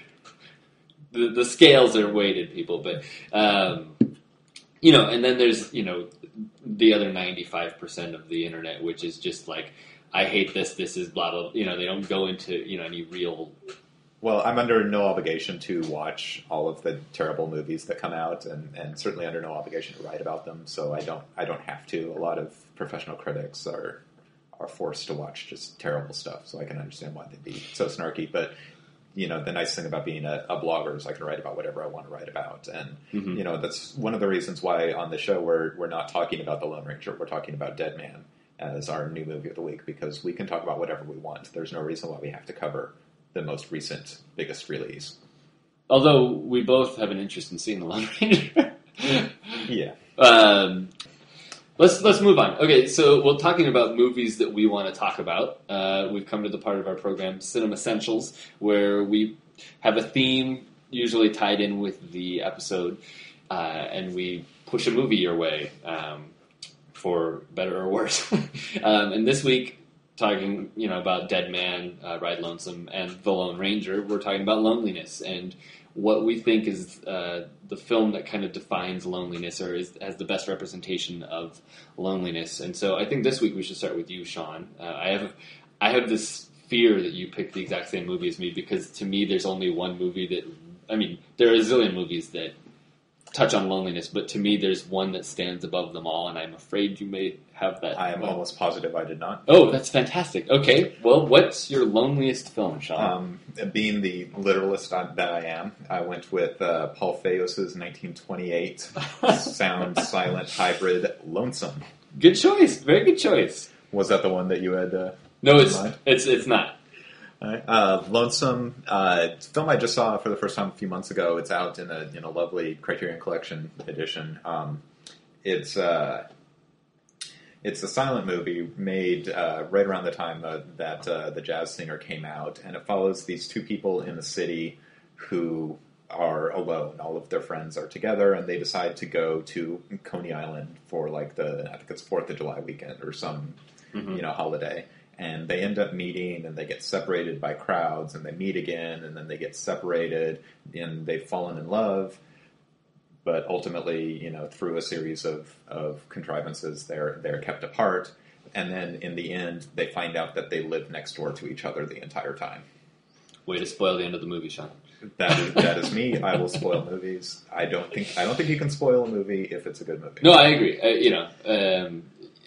the the scales are weighted, people. But um, you know, and then there's, you know, the other ninety-five percent of the internet, which is just like, I hate this. This is blah blah. You know, they don't go into, you know, any real. Well, I'm under no obligation to watch all of the terrible movies that come out, and, and certainly under no obligation to write about them. So I don't I don't have to. A lot of professional critics are are forced to watch just terrible stuff, so I can understand why they'd be so snarky. But you know, the nice thing about being a, a blogger is I can write about whatever I want to write about, and mm-hmm. you know, that's one of the reasons why on the show we're we're not talking about The Lone Ranger. We're talking about Dead Man as our new movie of the week, because we can talk about whatever we want. There's no reason why we have to cover the most recent, biggest release. Although we both have an interest in seeing The Lone Ranger. Yeah. Um, let's let's move on. Okay, so we're talking about movies that we want to talk about. Uh, we've come to the part of our program, Cinema Essentials, where we have a theme, usually tied in with the episode, uh, and we push a movie your way, um, for better or worse. um, and this week, talking you know about Dead Man, uh, Ride Lonesome, and The Lone Ranger, we're talking about loneliness and what we think is uh, the film that kind of defines loneliness or is, has the best representation of loneliness. And so I think this week we should start with you, Sean. Uh, I have I have this fear that you pick the exact same movie as me because to me there's only one movie that, I mean, there are a zillion movies that touch on loneliness, but to me there's one that stands above them all, and I'm afraid you may have that. I am one. Almost positive I did not. Oh, that's fantastic. Okay, well, what's your loneliest film, Sean? Um, being the literalist that I am, I went with uh, Paul Feus's nineteen twenty-eight sound silent hybrid Lonesome. Good choice. Very good choice. Was that the one that you had? Uh, no, it's in mind? it's it's not. Right. Uh, Lonesome, uh, film I just saw for the first time a few months ago. It's out in a in a lovely Criterion Collection edition. Um, it's uh, it's a silent movie made uh, right around the time uh, that uh, the jazz singer came out, and it follows these two people in the city who are alone. All of their friends are together, and they decide to go to Coney Island for like the I think it's Fourth of July weekend or some mm-hmm. you know holiday. And they end up meeting, and they get separated by crowds, and they meet again, and then they get separated, and they've fallen in love. But ultimately, you know, through a series of, of contrivances, they're they're kept apart. And then in the end, they find out that they live next door to each other the entire time. Way to spoil the end of the movie, Sean. That is that is me. I will spoil movies. I don't think I don't think you can spoil a movie if it's a good movie. No, I agree. Uh, you know. Um,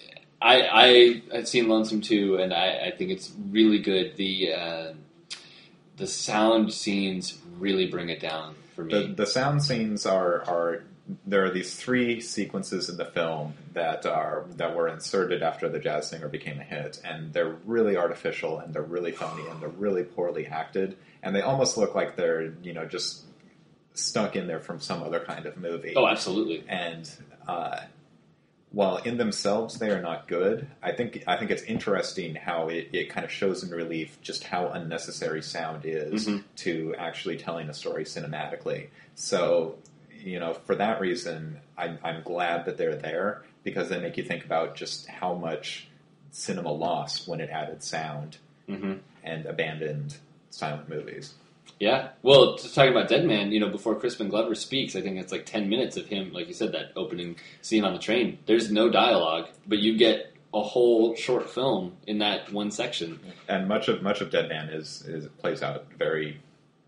I, I have seen Lonesome too, and I, I think it's really good. The uh, the sound scenes really bring it down for me. The, the sound scenes are, are there are these three sequences in the film that are that were inserted after The Jazz Singer became a hit, and they're really artificial, and they're really phony, and they're really poorly acted, and they almost look like they're you know just stuck in there from some other kind of movie. Oh, absolutely. And uh, while in themselves they are not good, I think I think it's interesting how it, it kind of shows in relief just how unnecessary sound is mm-hmm. to actually telling a story cinematically. So, you know, for that reason, I'm, I'm glad that they're there because they make you think about just how much cinema lost when it added sound mm-hmm. and abandoned silent movies. Yeah. Well, just talking about Dead Man, you know, before Crispin Glover speaks, I think it's like ten minutes of him, like you said, that opening scene on the train. There's no dialogue, but you get a whole short film in that one section. And much of much of Dead Man is, is plays out very,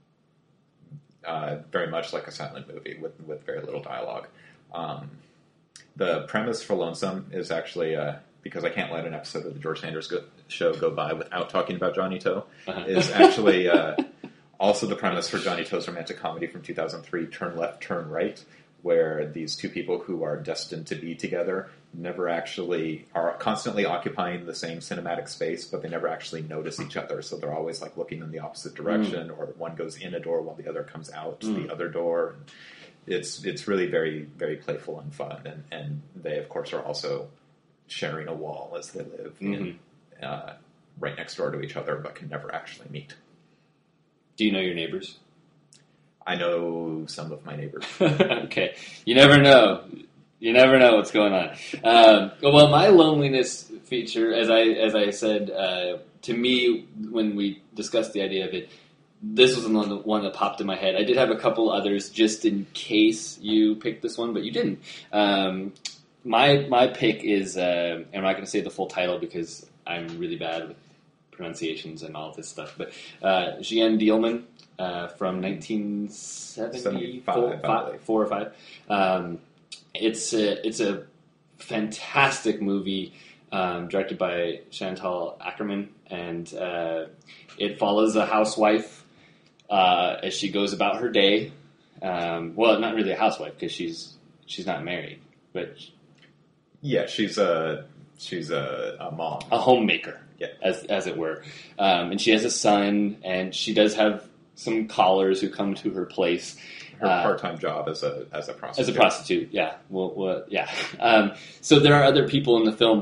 uh, very much like a silent movie with with very little dialogue. Um, the premise for Lonesome is actually uh, because I can't let an episode of the George Sanders go- show go by without talking about Johnny Toe. Uh-huh. Is actually. Uh, Also the premise for Johnny Toe's romantic comedy from two thousand three, Turn Left, Turn Right, where these two people who are destined to be together never actually are constantly occupying the same cinematic space, but they never actually notice each other. So they're always like looking in the opposite direction, mm. or one goes in a door while the other comes out mm. the other door. It's it's really very, very playful and fun. And, and they, of course, are also sharing a wall as they live mm-hmm. in, uh, right next door to each other, but can never actually meet. Do you know your neighbors? I know some of my neighbors. Okay. You never know. You never know what's going on. Um, well, my loneliness feature, as I as I said, uh, to me, when we discussed the idea of it, this was the one, the one that popped in my head. I did have a couple others just in case you picked this one, but you didn't. Um, my my pick is, uh, I'm not going to say the full title because I'm really bad with pronunciations and all this stuff, but uh, Jeanne Dielman uh, from nineteen seventy-five, five, four or five. Um, it's a, it's a fantastic movie um, directed by Chantal Akerman, and uh, it follows a housewife uh, as she goes about her day. Um, well, not really a housewife because she's she's not married, but yeah, she's a she's a, a mom, a homemaker. Yeah. As as it were. Um, and she has a son, and she does have some callers who come to her place. Her uh, part-time job as a as a prostitute. As a prostitute, yeah. Well, well yeah. Um, so there are other people in the film, but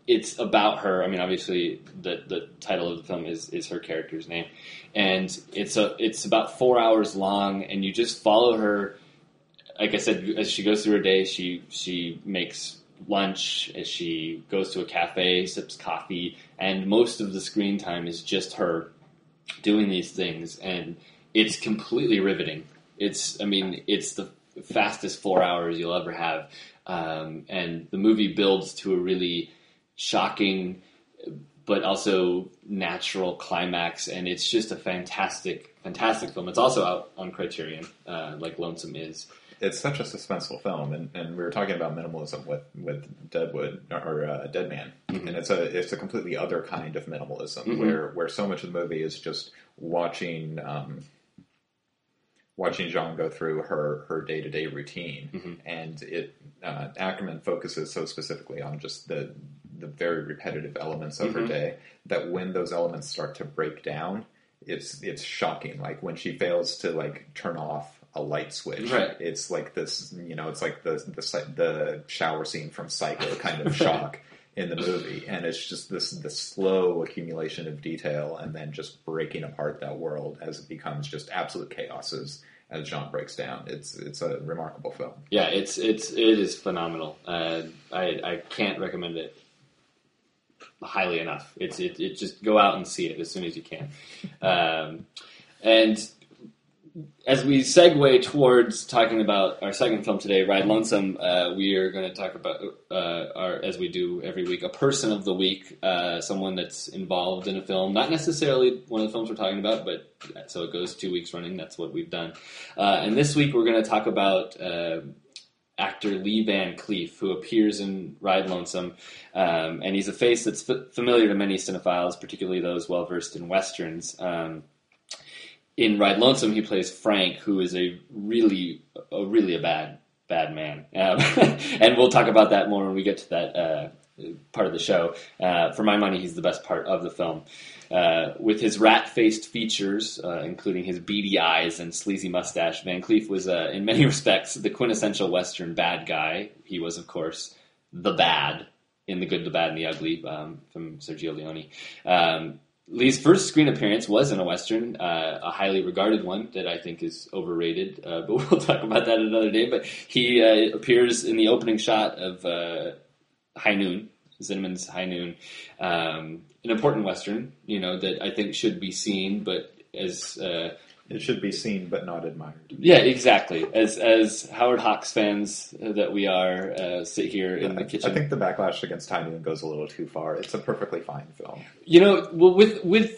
it's about her. I mean, obviously, the the title of the film is, is her character's name, and it's a it's about four hours long, and you just follow her. Like I said, as she goes through her day, she she makes lunch, as she goes to a cafe, sips coffee, and most of the screen time is just her doing these things, and it's completely riveting. It's, I mean, it's the fastest four hours you'll ever have, um, and the movie builds to a really shocking but also natural climax, and it's just a fantastic, fantastic film. It's also out on Criterion, uh, like Lonesome is. It's such a suspenseful film, and, and we were talking about minimalism with, with Deadwood or uh, Dead Man, mm-hmm. and it's a it's a completely other kind of minimalism mm-hmm. where where so much of the movie is just watching um, watching Jean go through her her day to day routine, mm-hmm. and it uh, Ackerman focuses so specifically on just the the very repetitive elements of mm-hmm. her day that when those elements start to break down, it's it's shocking. Like when she fails to like turn off a light switch. Right. It's like this, you know, it's like the the, the shower scene from Psycho kind of shock in the movie, and it's just this the slow accumulation of detail, and then just breaking apart that world as it becomes just absolute chaos as, as Jean breaks down. It's it's a remarkable film. Yeah, it's it's it is phenomenal. Uh, I I can't recommend it highly enough. It's it, it just go out and see it as soon as you can, um, and. As we segue towards talking about our second film today, Ride Lonesome, uh, we are going to talk about, uh, our, as we do every week, a person of the week, uh, someone that's involved in a film. Not necessarily one of the films we're talking about, but so it goes two weeks running. That's what we've done. Uh, and this week we're going to talk about uh, actor Lee Van Cleef, who appears in Ride Lonesome. Um, and he's a face that's f- familiar to many cinephiles, particularly those well-versed in Westerns. Um In Ride Lonesome, he plays Frank, who is a really, a really a bad, bad man, um, and we'll talk about that more when we get to that uh, part of the show. Uh, for my money, he's the best part of the film. Uh, with his rat-faced features, uh, including his beady eyes and sleazy mustache, Van Cleef was, uh, in many respects, the quintessential Western bad guy. He was, of course, the bad in The Good, the Bad, and the Ugly um, from Sergio Leone. Um, Lee's first screen appearance was in a Western, uh, a highly regarded one that I think is overrated, uh, but we'll talk about that another day. But he uh, appears in the opening shot of uh, High Noon, Zinnemann's High Noon, um, an important Western, you know, that I think should be seen, but as... Uh, It should be seen but not admired. Yeah, exactly. As as Howard Hawks fans that we are, uh, sit here in the kitchen. I think the backlash against High Noon goes a little too far. It's a perfectly fine film. You know, well, with with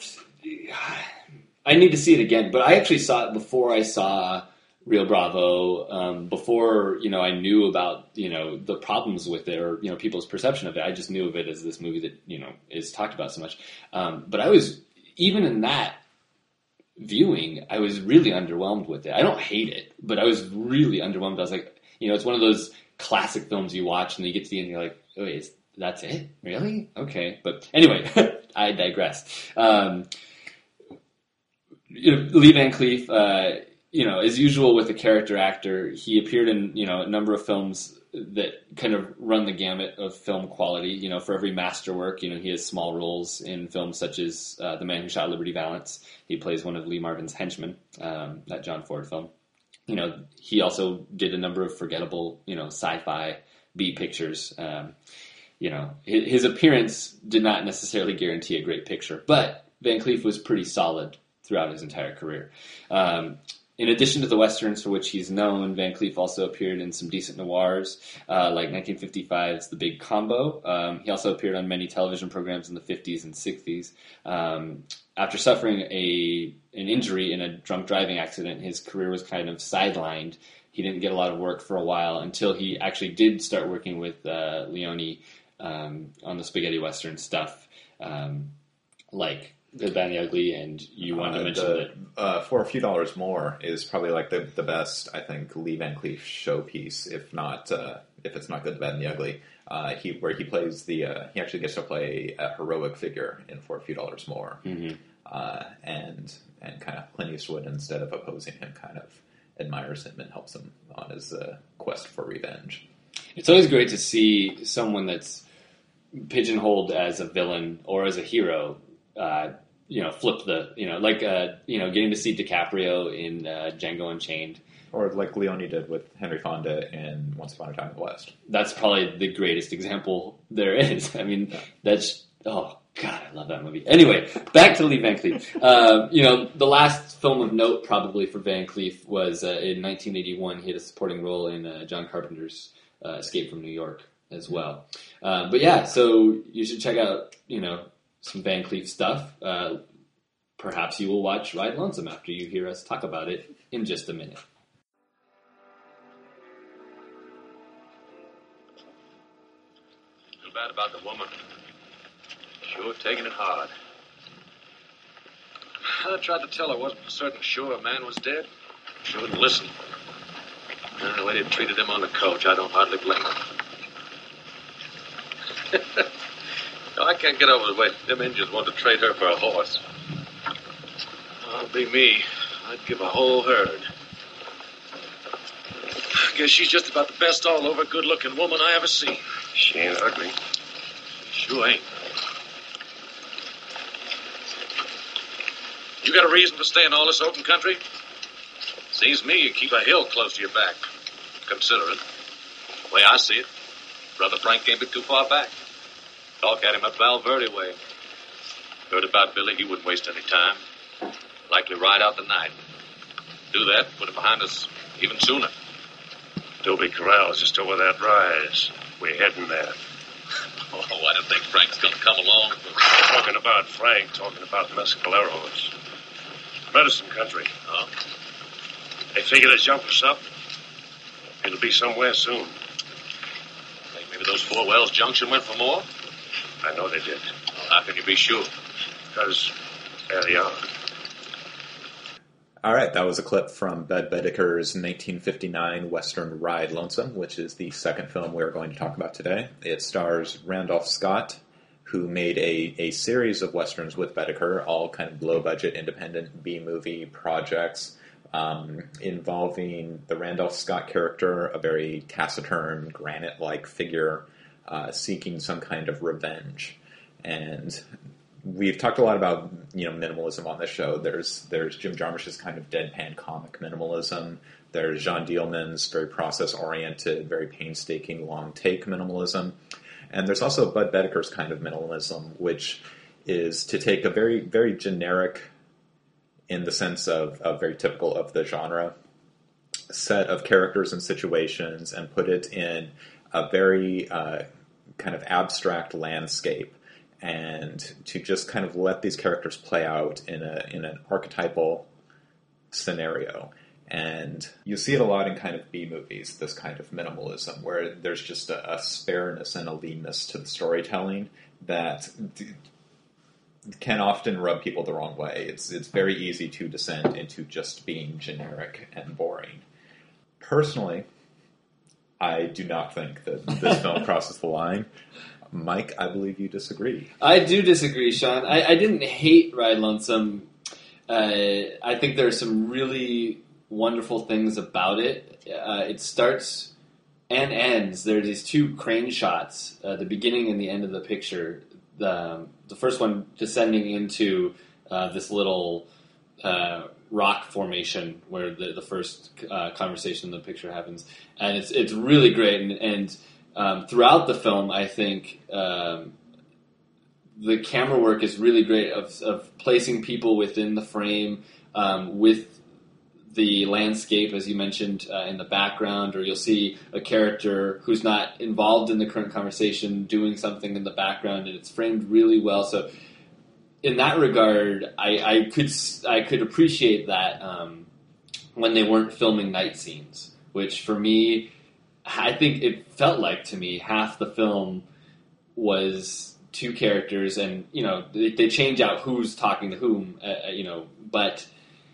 I need to see it again, but I actually saw it before I saw Rio Bravo. Um, before you know, I knew about you know the problems with it, or you know people's perception of it. I just knew of it as this movie that you know is talked about so much. Um, but I was even in that viewing, I was really underwhelmed with it. I don't hate it, but I was really underwhelmed. I was like, you know, it's one of those classic films you watch and you get to the end and you're like, oh, wait, that's it? Really? Okay. But anyway, I digress. Um, you know, Lee Van Cleef, uh, you know, as usual with a character actor, he appeared in, you know, a number of films that kind of run the gamut of film quality. You know, for every masterwork, you know, he has small roles in films such as uh, The Man Who Shot Liberty Valance. He plays one of Lee Marvin's henchmen, um, that John Ford film. You know, he also did a number of forgettable, you know, sci-fi B pictures. Um, you know, his, his appearance did not necessarily guarantee a great picture, but Van Cleef was pretty solid throughout his entire career. Um, In addition to the Westerns for which he's known, Van Cleef also appeared in some decent noirs, uh, like nineteen fifty-five's The Big Combo. Um, he also appeared on many television programs in the fifties and sixties. Um, after suffering a an injury in a drunk driving accident, his career was kind of sidelined. He didn't get a lot of work for a while until he actually did start working with uh, Leone um, on the spaghetti Western stuff, um, like The Bad and the Ugly, and you wanted uh, to mention the, that uh, For a Few Dollars More is probably like the, the best, I think, Lee Van Cleef showpiece, if not uh, if it's not Good, the Bad, and the Ugly. Uh, he where he plays the uh, he actually gets to play a heroic figure in For a Few Dollars More, mm-hmm. uh, and and kind of Clint Eastwood, instead of opposing him, kind of admires him and helps him on his uh, quest for revenge. It's always great to see someone that's pigeonholed as a villain or as a hero. Uh, you know, flip the, you know, like, uh, you know, getting to see DiCaprio in uh, Django Unchained. Or like Leone did with Henry Fonda in Once Upon a Time in the West. That's probably the greatest example there is. I mean, that's, oh, God, I love that movie. Anyway, back to Lee Van Cleef. Uh, you know, the last film of note probably for Van Cleef was uh, in nineteen eighty-one. He had a supporting role in uh, John Carpenter's uh, Escape from New York as well. Uh, but yeah, so you should check out, you know, some Van Cleef stuff. Uh, perhaps you will watch Ride Lonesome after you hear us talk about it in just a minute. Too bad about the woman. Sure taking it hard. I tried to tell her I wasn't for certain sure a man was dead. She wouldn't listen. And the way they treated him on the coach, I don't hardly blame her. No, I can't get over the way them Indians want to trade her for a horse. Oh, be me. I'd give a whole herd. I guess she's just about the best all-over good-looking woman I ever seen. She ain't ugly. Sure ain't. You got a reason for staying all this open country? Seems to me you keep a hill close to your back. Consider it. The way I see it, Brother Frank can't be too far back. Talk at him up Valverde way. Heard about Billy, he wouldn't waste any time. Likely ride out the night. Do that, put him behind us even sooner. Adobe Corral's just over that rise. We're heading there. Oh, I don't think Frank's gonna come along. Talking about Frank, talking about Mescaleros. Medicine country. Huh? They figure to jump us up. It'll be somewhere soon. Think maybe those Four Wells Junction went for more? I know they did. Well, how can you be sure? Because there they are. All right, that was a clip from Bud Bedeker's nineteen fifty-nine Western Ride Lonesome, which is the second film we're going to talk about today. It stars Randolph Scott, who made a, a series of Westerns with Bedeker, all kind of low-budget, independent B-movie projects um, involving the Randolph Scott character, a very taciturn, granite-like figure uh, seeking some kind of revenge. And we've talked a lot about, you know, minimalism on this show. There's there's Jim Jarmusch's kind of deadpan comic minimalism. There's Jean Dielman's very process-oriented, very painstaking, long-take minimalism. And there's also Bud Bedeker's kind of minimalism, which is to take a very, very generic, in the sense of, of very typical of the genre, set of characters and situations and put it in a very uh, kind of abstract landscape, and to just kind of let these characters play out in a in an archetypal scenario. And you see it a lot in kind of B-movies, this kind of minimalism, where there's just a, a spareness and a leanness to the storytelling that d- can often rub people the wrong way. It's it's very easy to descend into just being generic and boring. Personally, I do not think that this film crosses the line. Mike, I believe you disagree. I do disagree, Sean. I, I didn't hate Ride Lonesome. Uh, I think there are some really wonderful things about it. Uh, it starts and ends. There are these two crane shots, uh, the beginning and the end of the picture. The, the first one descending into uh, this little uh, rock formation where the, the first uh, conversation in the picture happens. And it's it's really great. And, and um, throughout the film, I think um, the camera work is really great of, of placing people within the frame um, with the landscape, as you mentioned, uh, in the background, or you'll see a character who's not involved in the current conversation doing something in the background, and it's framed really well. So, in that regard, I, I could I could appreciate that um, when they weren't filming night scenes, which for me, I think it felt like to me half the film was two characters, and you know they, they change out who's talking to whom, uh, you know, but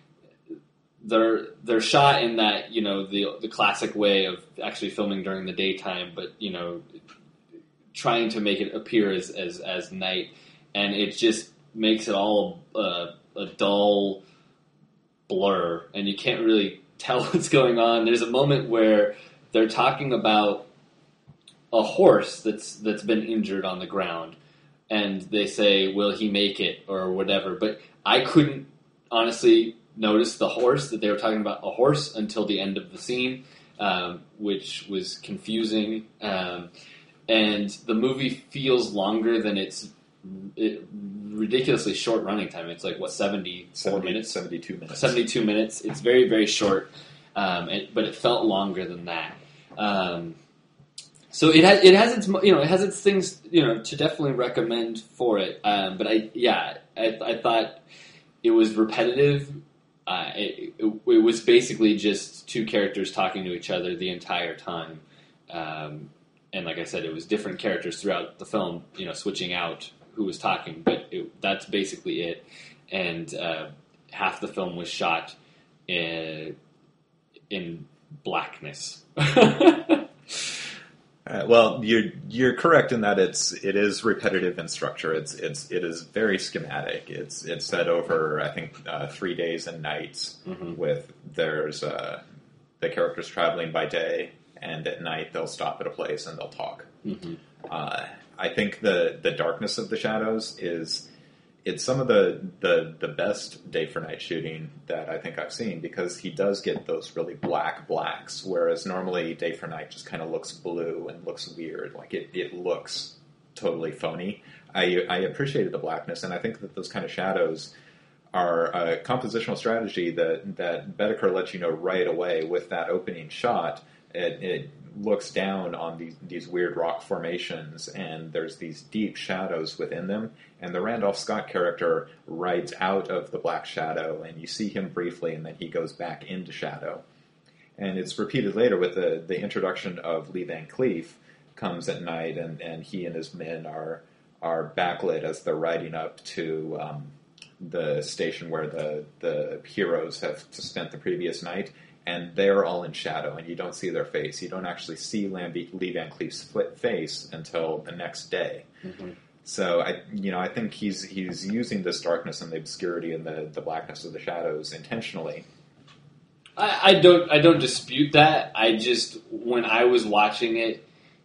they're they're shot in that, you know, the the classic way of actually filming during the daytime, but you know, trying to make it appear as as, as night, and it just makes it all uh, a dull blur, and you can't really tell what's going on. There's a moment where they're talking about a horse that's that's been injured on the ground, and they say, "Will he make it?" or whatever. But I couldn't honestly notice the horse, that they were talking about a horse, until the end of the scene, um, which was confusing. Um, and the movie feels longer than its it, ridiculously short running time. It's like, what, seventy-four minutes? seventy-two minutes. seventy-two minutes. It's very, very short, um, it, but it felt longer than that. Um, so it has it has its you know it has its things you know to definitely recommend for it. Um, but I yeah I, I thought it was repetitive. Uh, it, it, it was basically just two characters talking to each other the entire time. Um, and like I said, it was different characters throughout the film, you know, switching out who was talking, but it, that's basically it. And uh, half the film was shot in, in blackness. uh, well, you're you're correct in that it's it is repetitive in structure. It's it's it is very schematic. It's it's set over, I think, uh, three days and nights. Mm-hmm. With there's uh, the characters traveling by day, and at night they'll stop at a place and they'll talk. Mm-hmm. Uh, I think the the darkness of the shadows is it's some of the, the the best day for night shooting that I think I've seen, because he does get those really black blacks, whereas normally day for night just kind of looks blue and looks weird, like it, it looks totally phony. I I appreciated the blackness, and I think that those kind of shadows are a compositional strategy that that Bedecker lets you know right away with that opening shot. It, it looks down on these these weird rock formations, and there's these deep shadows within them. And the Randolph Scott character rides out of the black shadow, and you see him briefly, and then he goes back into shadow. And it's repeated later with the, the introduction of Lee Van Cleef comes at night, and, and he and his men are are backlit as they're riding up to um, the station where the, the heroes have spent the previous night. And they're all in shadow, and you don't see their face. You don't actually see Lee Van Cleef's face until the next day. Mm-hmm. So I, you know, I think he's he's using this darkness and the obscurity and the, the blackness of the shadows intentionally. I, I don't I don't dispute that. I just, when I was watching it,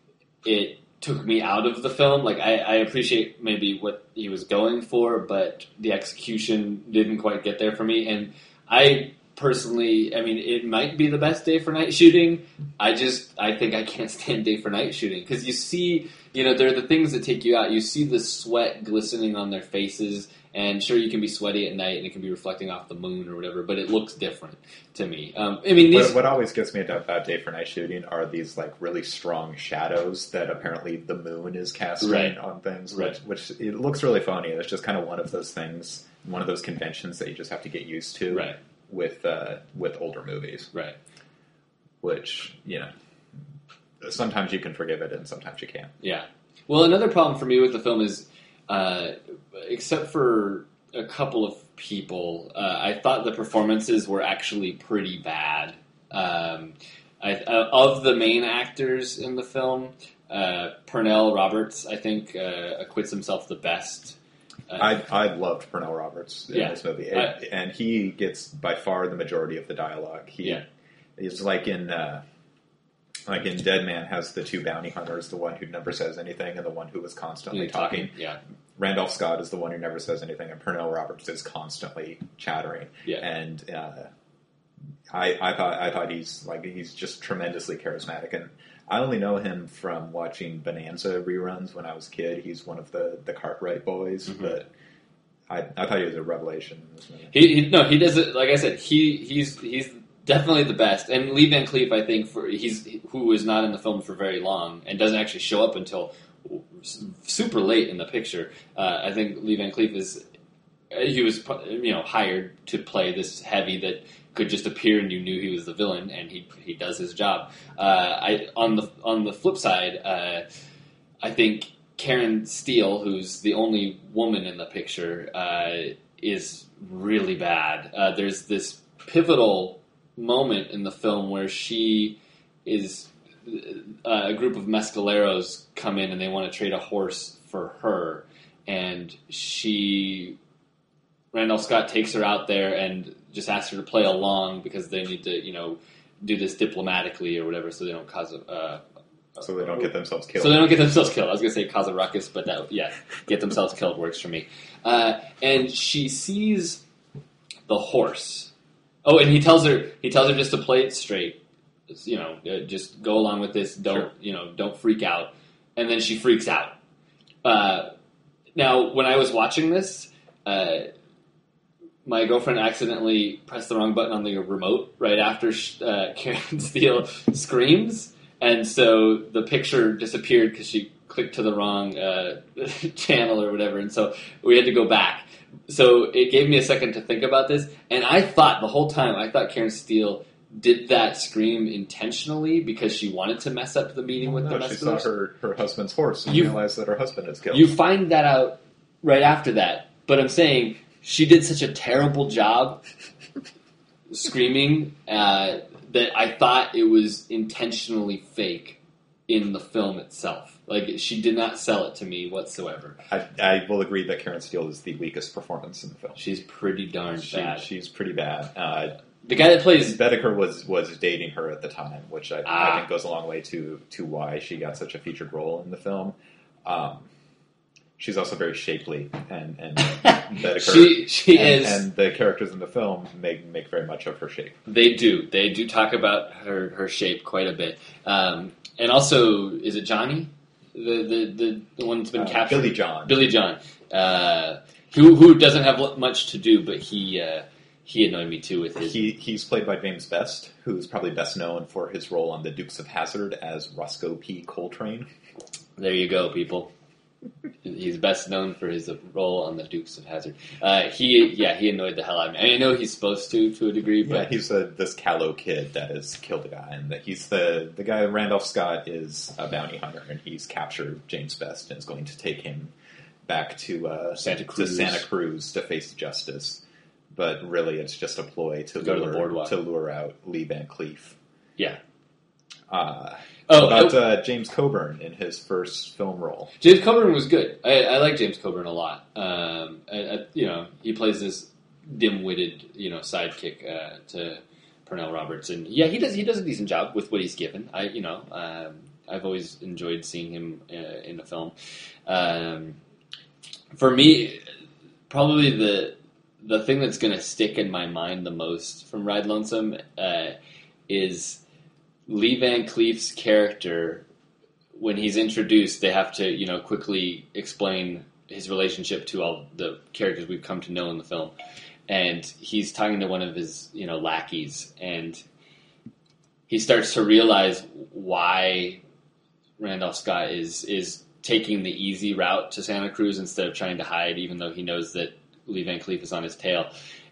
it took me out of the film. Like I, I appreciate maybe what he was going for, but the execution didn't quite get there for me. And I. Personally, I mean, it might be the best day for night shooting. I just, I think I can't stand day for night shooting, because you see, you know, there are the things that take you out. You see the sweat glistening on their faces, and sure, you can be sweaty at night and it can be reflecting off the moon or whatever, but it looks different to me. Um, I mean, these... what, what always gets me about day for night shooting are these like really strong shadows that apparently the moon is casting right. on things, which, right. which it looks really phony. It's just kind of one of those things, one of those conventions that you just have to get used to. Right. With uh, with older movies, right? Which, you know, sometimes you can forgive it and sometimes you can't. Yeah. Well, another problem for me with the film is, uh, except for a couple of people, uh, I thought the performances were actually pretty bad. Um, I, uh, of the main actors in the film, uh, Pernell Roberts, I think, uh, acquits himself the best. Uh, I I loved Pernell Roberts in yeah, this movie, I, and he gets by far the majority of the dialogue. He yeah. is like in uh, like in Dead Man has the two bounty hunters, the one who never says anything and the one who was constantly talking. talking. Yeah, Randolph Scott is the one who never says anything, and Pernell Roberts is constantly chattering. Yeah, and uh, I I thought I thought he's like he's just tremendously charismatic. And I only know him from watching Bonanza reruns when I was a kid. He's one of the, the Cartwright boys, mm-hmm. but I, I thought he was a revelation in this movie. He, he, no, he does it. Like I said, he he's he's definitely the best. And Lee Van Cleef, I think, for he's who is not in the film for very long and doesn't actually show up until super late in the picture. Uh, I think Lee Van Cleef is he was you know hired to play this heavy that could just appear and you knew he was the villain, and he he does his job. Uh, I on the on the flip side, uh, I think Karen Steele, who's the only woman in the picture, uh, is really bad. Uh, there's this pivotal moment in the film where she is uh, a group of mescaleros come in and they want to trade a horse for her, and she Randolph Scott takes her out there and just asks her to play along because they need to, you know, do this diplomatically or whatever, so they don't cause a, a, So they don't get themselves killed. So they don't get themselves killed. I was going to say cause a ruckus, but that, yeah, get themselves killed works for me. Uh, and she sees the horse. Oh, and he tells her, he tells her just to play it straight. You know, uh, just go along with this. Don't, sure. you know, don't freak out. And then she freaks out. Uh, now, when I was watching this, uh, my girlfriend accidentally pressed the wrong button on the remote right after uh, Karen Steele screams. And so the picture disappeared because she clicked to the wrong uh, channel or whatever, and so we had to go back. So it gave me a second to think about this, and I thought the whole time, I thought Karen Steele did that scream intentionally because she wanted to mess up the meeting with no, the she saw her, her husband's horse and you, realized that her husband is killed. You find that out right after that, but I'm saying she did such a terrible job screaming uh, that I thought it was intentionally fake in the film itself. Like, she did not sell it to me whatsoever. I, I will agree that Karen Steele is the weakest performance in the film. She's pretty darn she, bad. She's pretty bad. Uh, the guy that plays Bedecker was, was dating her at the time, which I, ah. I think goes a long way to, to why she got such a featured role in the film. Um, she's also very shapely, and, and Bedecker, she, she and, is, and the characters in the film make make very much of her shape. They do. They do talk about her, her shape quite a bit. Um, and also, is it Johnny? The the, the, the one that's been uh, captured? Billy John. Billy John. Uh, who who doesn't have much to do, but he uh, he annoyed me too with his... He He's played by James Best, who's probably best known for his role on The Dukes of Hazzard as Roscoe P. Coltrane. There you go, people. He's best known for his role on The Dukes of Hazzard. Uh, he, yeah, he annoyed the hell out of me. I, mean, I know he's supposed to, to a degree, but yeah, he's a, this callow kid that has killed a guy, and that he's the the guy. Randolph Scott is a bounty hunter, and he's captured James Best and is going to take him back to uh, Santa Cruz. to Santa Cruz to face justice. But really, it's just a ploy to, to go lure, to the boardwalk to lure out Lee Van Cleef. Yeah. Uh, Oh, about oh. uh, James Coburn in his first film role. James Coburn was good. I, I like James Coburn a lot. Um, I, I, you know, he plays this dim-witted, you know, sidekick uh, to Pernell Roberts, and yeah, he does. He does a decent job with what he's given. I, you know, um, I've always enjoyed seeing him uh, in a film. Um, for me, probably the the thing that's going to stick in my mind the most from Ride Lonesome uh, is Lee Van Cleef's character. When he's introduced, they have to, you know, quickly explain his relationship to all the characters we've come to know in the film. And he's talking to one of his, you know, lackeys, and he starts to realize why Randolph Scott is is taking the easy route to Santa Cruz instead of trying to hide, even though he knows that Lee Van Cleef is on his tail.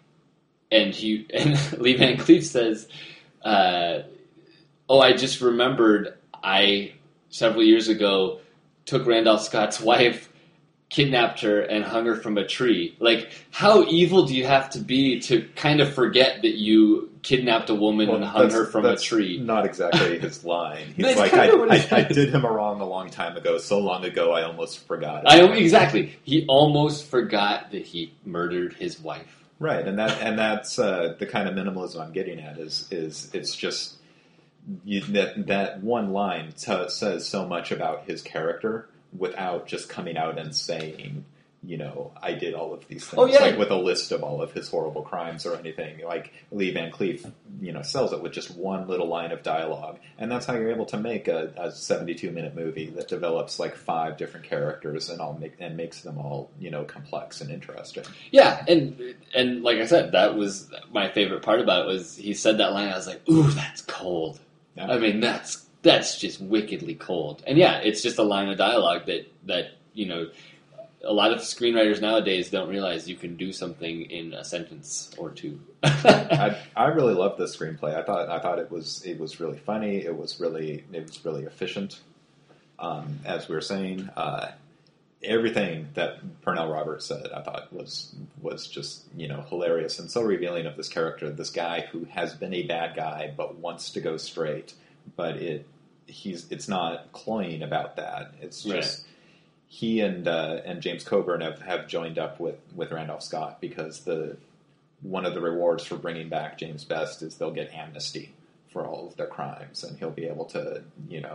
And he and Lee Van Cleef says, uh, "Oh, I just remembered I several years ago took Randolph Scott's wife, kidnapped her, and hung her from a tree." Like, how evil do you have to be to kind of forget that you kidnapped a woman well, and hung her from a tree? Not exactly his line. He's That's like, kind I, of what he I, I says. did him a wrong a long time ago, so long ago I almost forgot it. I exactly. He almost forgot that he murdered his wife. Right, and that and that's uh, the kind of minimalism I'm getting at. Is is it's just you, that that one line t- says so much about his character without just coming out and saying, you know, I did all of these things, Oh, yeah. like with a list of all of his horrible crimes or anything. Like Lee Van Cleef, you know, sells it with just one little line of dialogue, and that's how you're able to make a, a seventy-two minute movie that develops like five different characters and all make, and makes them all, you know, complex and interesting. Yeah, and and like I said, that was my favorite part about it. Was he said that line? I was like, "Ooh, that's cold." Yeah. I mean, that's that's just wickedly cold. And yeah, it's just a line of dialogue that that you know. A lot of screenwriters nowadays don't realize you can do something in a sentence or two. I, I really loved the screenplay. I thought I thought it was it was really funny. It was really it was really efficient. Um, as we were saying, uh, everything that Pernell Roberts said, I thought was was just you know hilarious and so revealing of this character, this guy who has been a bad guy but wants to go straight. But it he's it's not cloying about that. It's just. Right. He and uh, and James Coburn have, have joined up with, with Randolph Scott because the one of the rewards for bringing back James Best is they'll get amnesty for all of their crimes, and he'll be able to, you know,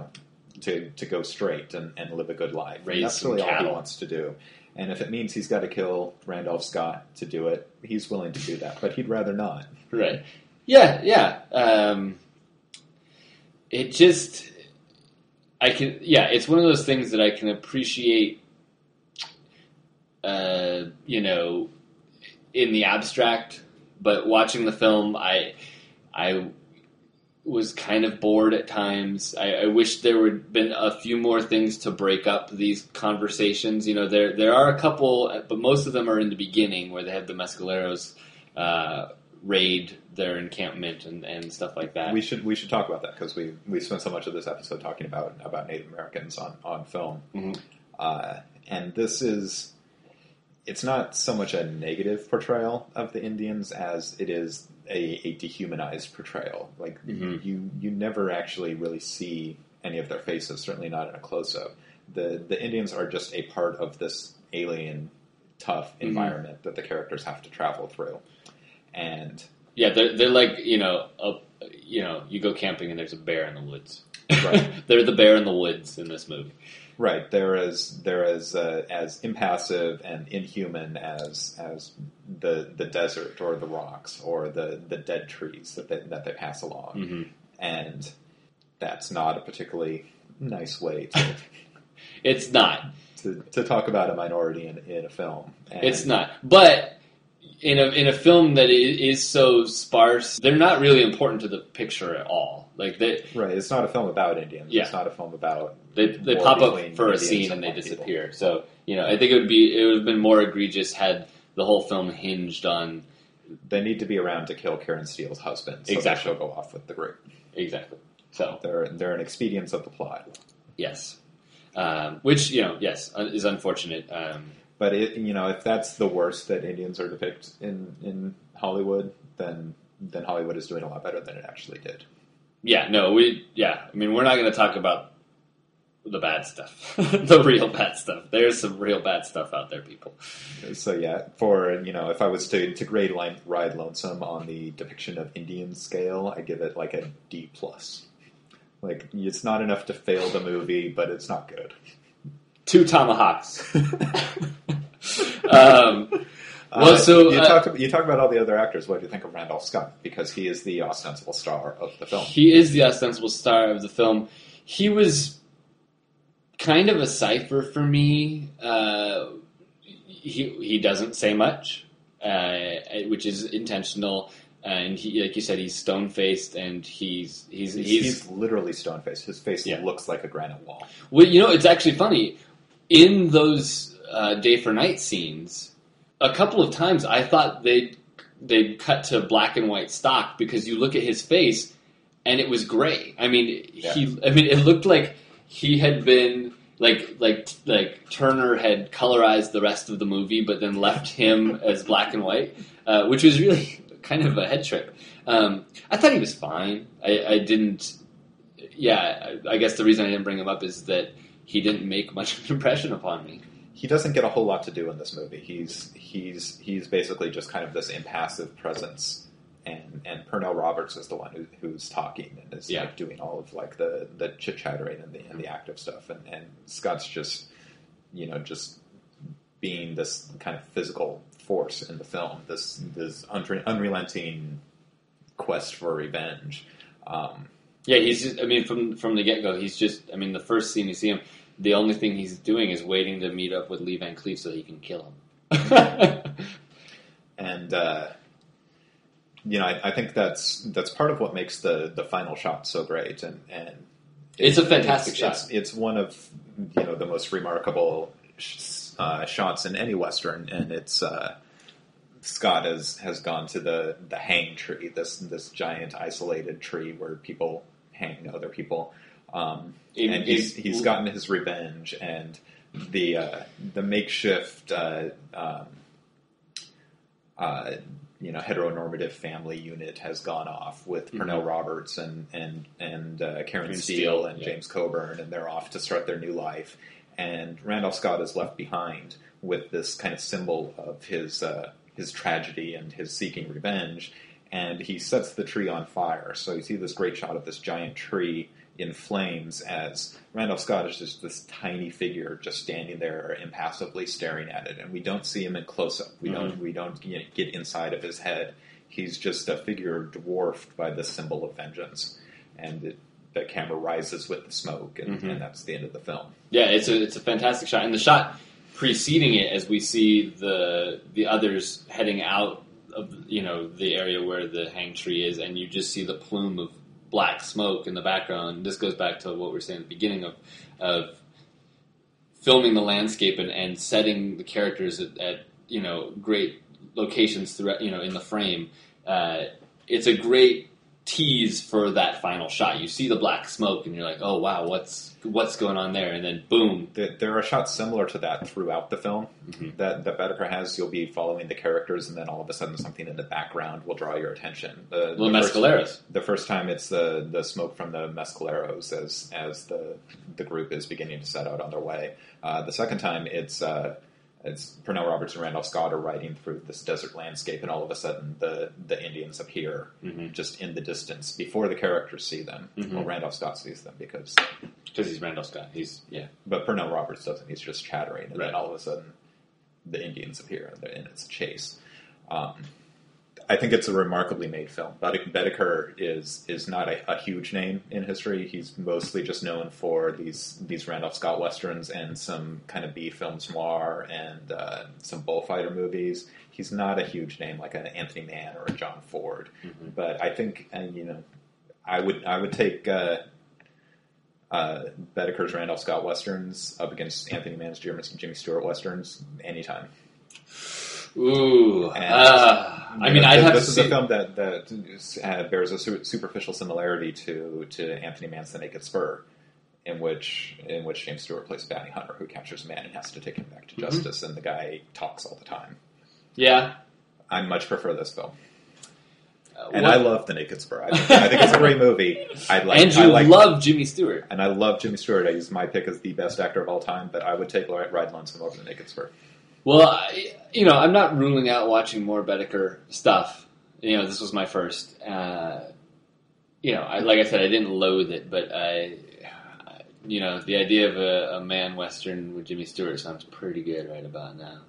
to to go straight and, and live a good life. Raise And that's some really all he cattle. wants to do. And if it means he's got to kill Randolph Scott to do it, he's willing to do that. But he'd rather not. Right. Yeah, yeah. Um, it just, I can, yeah, it's one of those things that I can appreciate, uh, you know, in the abstract, but watching the film, I, I was kind of bored at times. I, I wish there would have been a few more things to break up these conversations. You know, there there are a couple, but most of them are in the beginning where they have the Mescaleros uh, raid their encampment and, and stuff like that. We should we should talk about that because we we spent so much of this episode talking about about Native Americans on on film, Mhm. uh, and this is it's not so much a negative portrayal of the Indians as it is a, a dehumanized portrayal. Like Mhm. you you never actually really see any of their faces, certainly not in a close up. The the Indians are just a part of this alien tough Mhm. environment that the characters have to travel through, and. Yeah, they're they're like, you know, a, you know, you go camping and there's a bear in the woods. Right. They're the bear in the woods in this movie. Right, they're as they're as uh, as impassive and inhuman as as the the desert or the rocks or the, the dead trees that they, that they pass along, Mm-hmm. and that's not a particularly nice way to It's not. to, to talk about a minority in, in a film. And It's not. But in a in a film that i- is so sparse, they're not really important to the picture at all. Like they right. It's not a film about Indians. Yeah. It's not a film about they, they war pop up between for a Indians scene and they white people. disappear. So you know, I think it would be it would have been more egregious had the whole film hinged on They need to be around to kill Karen Steele's husband, so Exactly. that she'll go off with the group. exactly. So They're they're an expedience of the plot. yes, um, which you know, yes, uh, is unfortunate. Um, But it, you know, if that's the worst that Indians are depicted in, in Hollywood, then then Hollywood is doing a lot better than it actually did. yeah, no, we yeah. I mean, we're not going to talk about the bad stuff, the real bad stuff. There's some real bad stuff out there, people. So yeah, for you know, if I was to to grade Line, Ride Lonesome on the depiction of Indian scale, I give it like a D plus. Like it's not enough to fail the movie, but it's not good. Two tomahawks. um, well, Uh, so you uh, talked about, you talk about all the other actors. What do you think of Randolph Scott? Because he is the ostensible star of the film. he is the ostensible star of the film. He was kind of a cipher for me. Uh, he he doesn't say much, uh, which is intentional. And he, like you said, he's stone faced, and he's he's He's, he's, he's literally stone faced. His face Yeah. looks like a granite wall. Well, you know, it's actually funny. In those uh, day for night scenes, a couple of times I thought they'd, they'd cut to black and white stock because you look at his face and it was gray. I mean, Yeah. he. I mean, it looked like he had been like like like Turner had colorized the rest of the movie, but then left him as black and white, uh, which was really kind of a head trip. Um, I thought he was fine. I, I didn't. Yeah, I, I guess the reason I didn't bring him up is that he didn't make much of an impression upon me. He doesn't get a whole lot to do in this movie. He's he's he's basically just kind of this impassive presence, and and Pernell Roberts is the one who, who's talking and is Yeah. like doing all of like the, the chit chattering and the and the active stuff, and, and Scott's just you know just being this kind of physical force in the film, this this unre- unrelenting quest for revenge. Um, Yeah, he's just. I mean, from from the get go, he's just. I mean, the first scene you see him, the only thing he's doing is waiting to meet up with Lee Van Cleef so he can kill him. And uh, you know, I, I think that's that's part of what makes the, the final shot so great. And, and It's a fantastic it's, shot. It's, it's one of you know the most remarkable sh- uh, shots in any western, and it's uh, Scott has has gone to the, the hang tree, this this giant isolated tree where people hang other people, um, In- and he's in- he's gotten his revenge, and the uh, the makeshift. Uh, um, Uh, you know, heteronormative family unit has gone off with Mhm. Pernell Roberts and and and uh, Karen Karen Steele Steele, and yeah. James Coburn, and they're off to start their new life. And Randolph Scott is left behind with this kind of symbol of his uh, his tragedy and his seeking revenge. And he sets the tree on fire. So you see this great shot of this giant tree, in flames as Randolph Scott is just this tiny figure just standing there impassively staring at it, and we don't see him in close up. We mm-hmm. don't we don't you know, get inside of his head. He's just a figure dwarfed by this symbol of vengeance, and it, the camera rises with the smoke, and, mm-hmm. and that's the end of the film. Yeah, it's a it's a fantastic shot, and the shot preceding it, as we see the the others heading out of you know the area where the hang tree is, and you just see the plume of black smoke in the background. This goes back to what we were saying at the beginning of of filming the landscape and, and setting the characters at, at you know great locations throughout you know in the frame. Uh, it's a great tease for that final shot. You see the black smoke, and you're like, "Oh wow, what's what's going on there?" And then boom. There, there are shots similar to that throughout the film mm-hmm. that that Bedecker has. You'll be following the characters, and then all of a sudden, something in the background will draw your attention. The, the, the mescaleros. First, the first time, it's the the smoke from the mescaleros as as the the group is beginning to set out on their way. Uh, the second time, it's. Uh, It's Pernell Roberts and Randolph Scott are riding through this desert landscape, and all of a sudden the, the Indians appear mm-hmm. just in the distance before the characters see them. Mm-hmm. Well, Randolph Scott sees them because because he's Randolph Scott. He's yeah, but Pernell Roberts doesn't. He's just chattering, and right. then all of a sudden the Indians appear, and it's a chase. Um, I think it's a remarkably made film. Bedecker is is not a, a huge name in history. He's mostly just known for these these Randolph Scott westerns and some kind of B films noir and uh, some bullfighter movies. He's not a huge name like an Anthony Mann or a John Ford. Mm-hmm. But I think, and you know, I would I would take uh, uh, Bedecker's Randolph Scott westerns up against Anthony Mann's Jimmy Stewart westerns anytime. Ooh, and, uh, I mean, know, I'd have this to is see a film that that uh, bears a su- superficial similarity to, to Anthony Mann's The Naked Spur, in which in which James Stewart plays a bounty hunter who captures a man and has to take him back to mm-hmm. justice, and the guy talks all the time. Yeah, I much prefer this film, uh, and I love The Naked Spur. I think, I think it's a great movie. I like, and you I like, love Jimmy Stewart, and I love Jimmy Stewart. He's my pick as the best actor of all time, but I would take Ride Lonesome over The Naked Spur. Well, I, you know, I'm not ruling out watching more Bedecker stuff. You know, this was my first. Uh, you know, I, like I said, I didn't loathe it, but I, you know, the idea of a, a man western with Jimmy Stewart sounds pretty good right about now.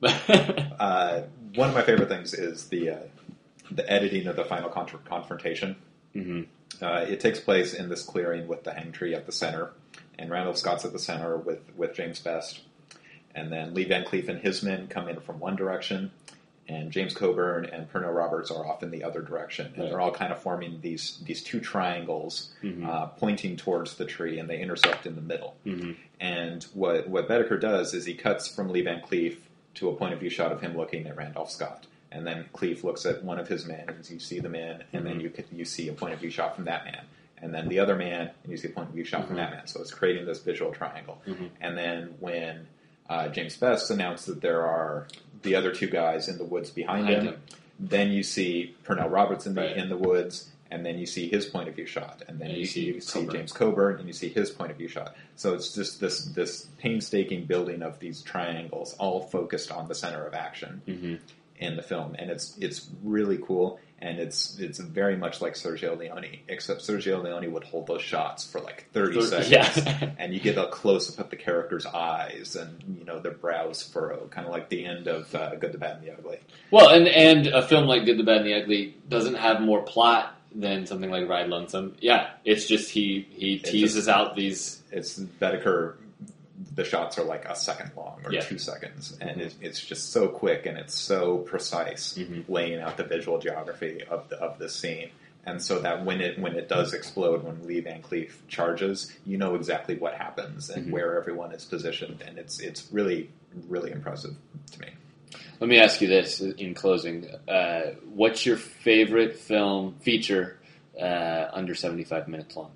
uh, one of my favorite things is the uh, the editing of the final contra- confrontation. Mm-hmm. Uh, it takes place in this clearing with the hang tree at the center, and Randolph Scott's at the center with, with James Best. And then Lee Van Cleef and his men come in from one direction, and James Coburn and Pernell Roberts are off in the other direction. And right. they're all kind of forming these these two triangles mm-hmm. uh, pointing towards the tree, and they intersect in the middle. Mm-hmm. And what, what Bedecker does is he cuts from Lee Van Cleef to a point of view shot of him looking at Randolph Scott. And then Cleef looks at one of his men, and you see the man, and mm-hmm. then you you see a point of view shot from that man. And then the other man, and you see a point of view shot mm-hmm. from that man. So it's creating this visual triangle. Mm-hmm. And then when Uh, James Best announced that there are the other two guys in the woods behind, behind him. him. Then you see Pernell Roberts in the right. in the woods, and then you see his point of view shot, and then and you, you see, you see Coburn. James Coburn, and you see his point of view shot. So it's just this this painstaking building of these triangles, all focused on the center of action mm-hmm. in the film, and it's it's really cool. And it's it's very much like Sergio Leone, except Sergio Leone would hold those shots for like thirty seconds, yeah. and you get a close up of the characters' eyes and you know their brows furrow, kind of like the end of uh, Good, the Bad, and the Ugly. Well, and and a film like Good, the Bad, and the Ugly doesn't have more plot than something like Ride Lonesome. Yeah, it's just he he teases just, out these. It's Bedecker. The shots are like a second long or yeah. two seconds, and it, it's just so quick and it's so precise, mm-hmm. laying out the visual geography of the, of this scene. And so that when it when it does explode, when Lee Van Cleef charges, you know exactly what happens and mm-hmm. where everyone is positioned, and it's it's really really impressive to me. Let me ask you this in closing: uh, what's your favorite film feature uh, under seventy-five minutes long?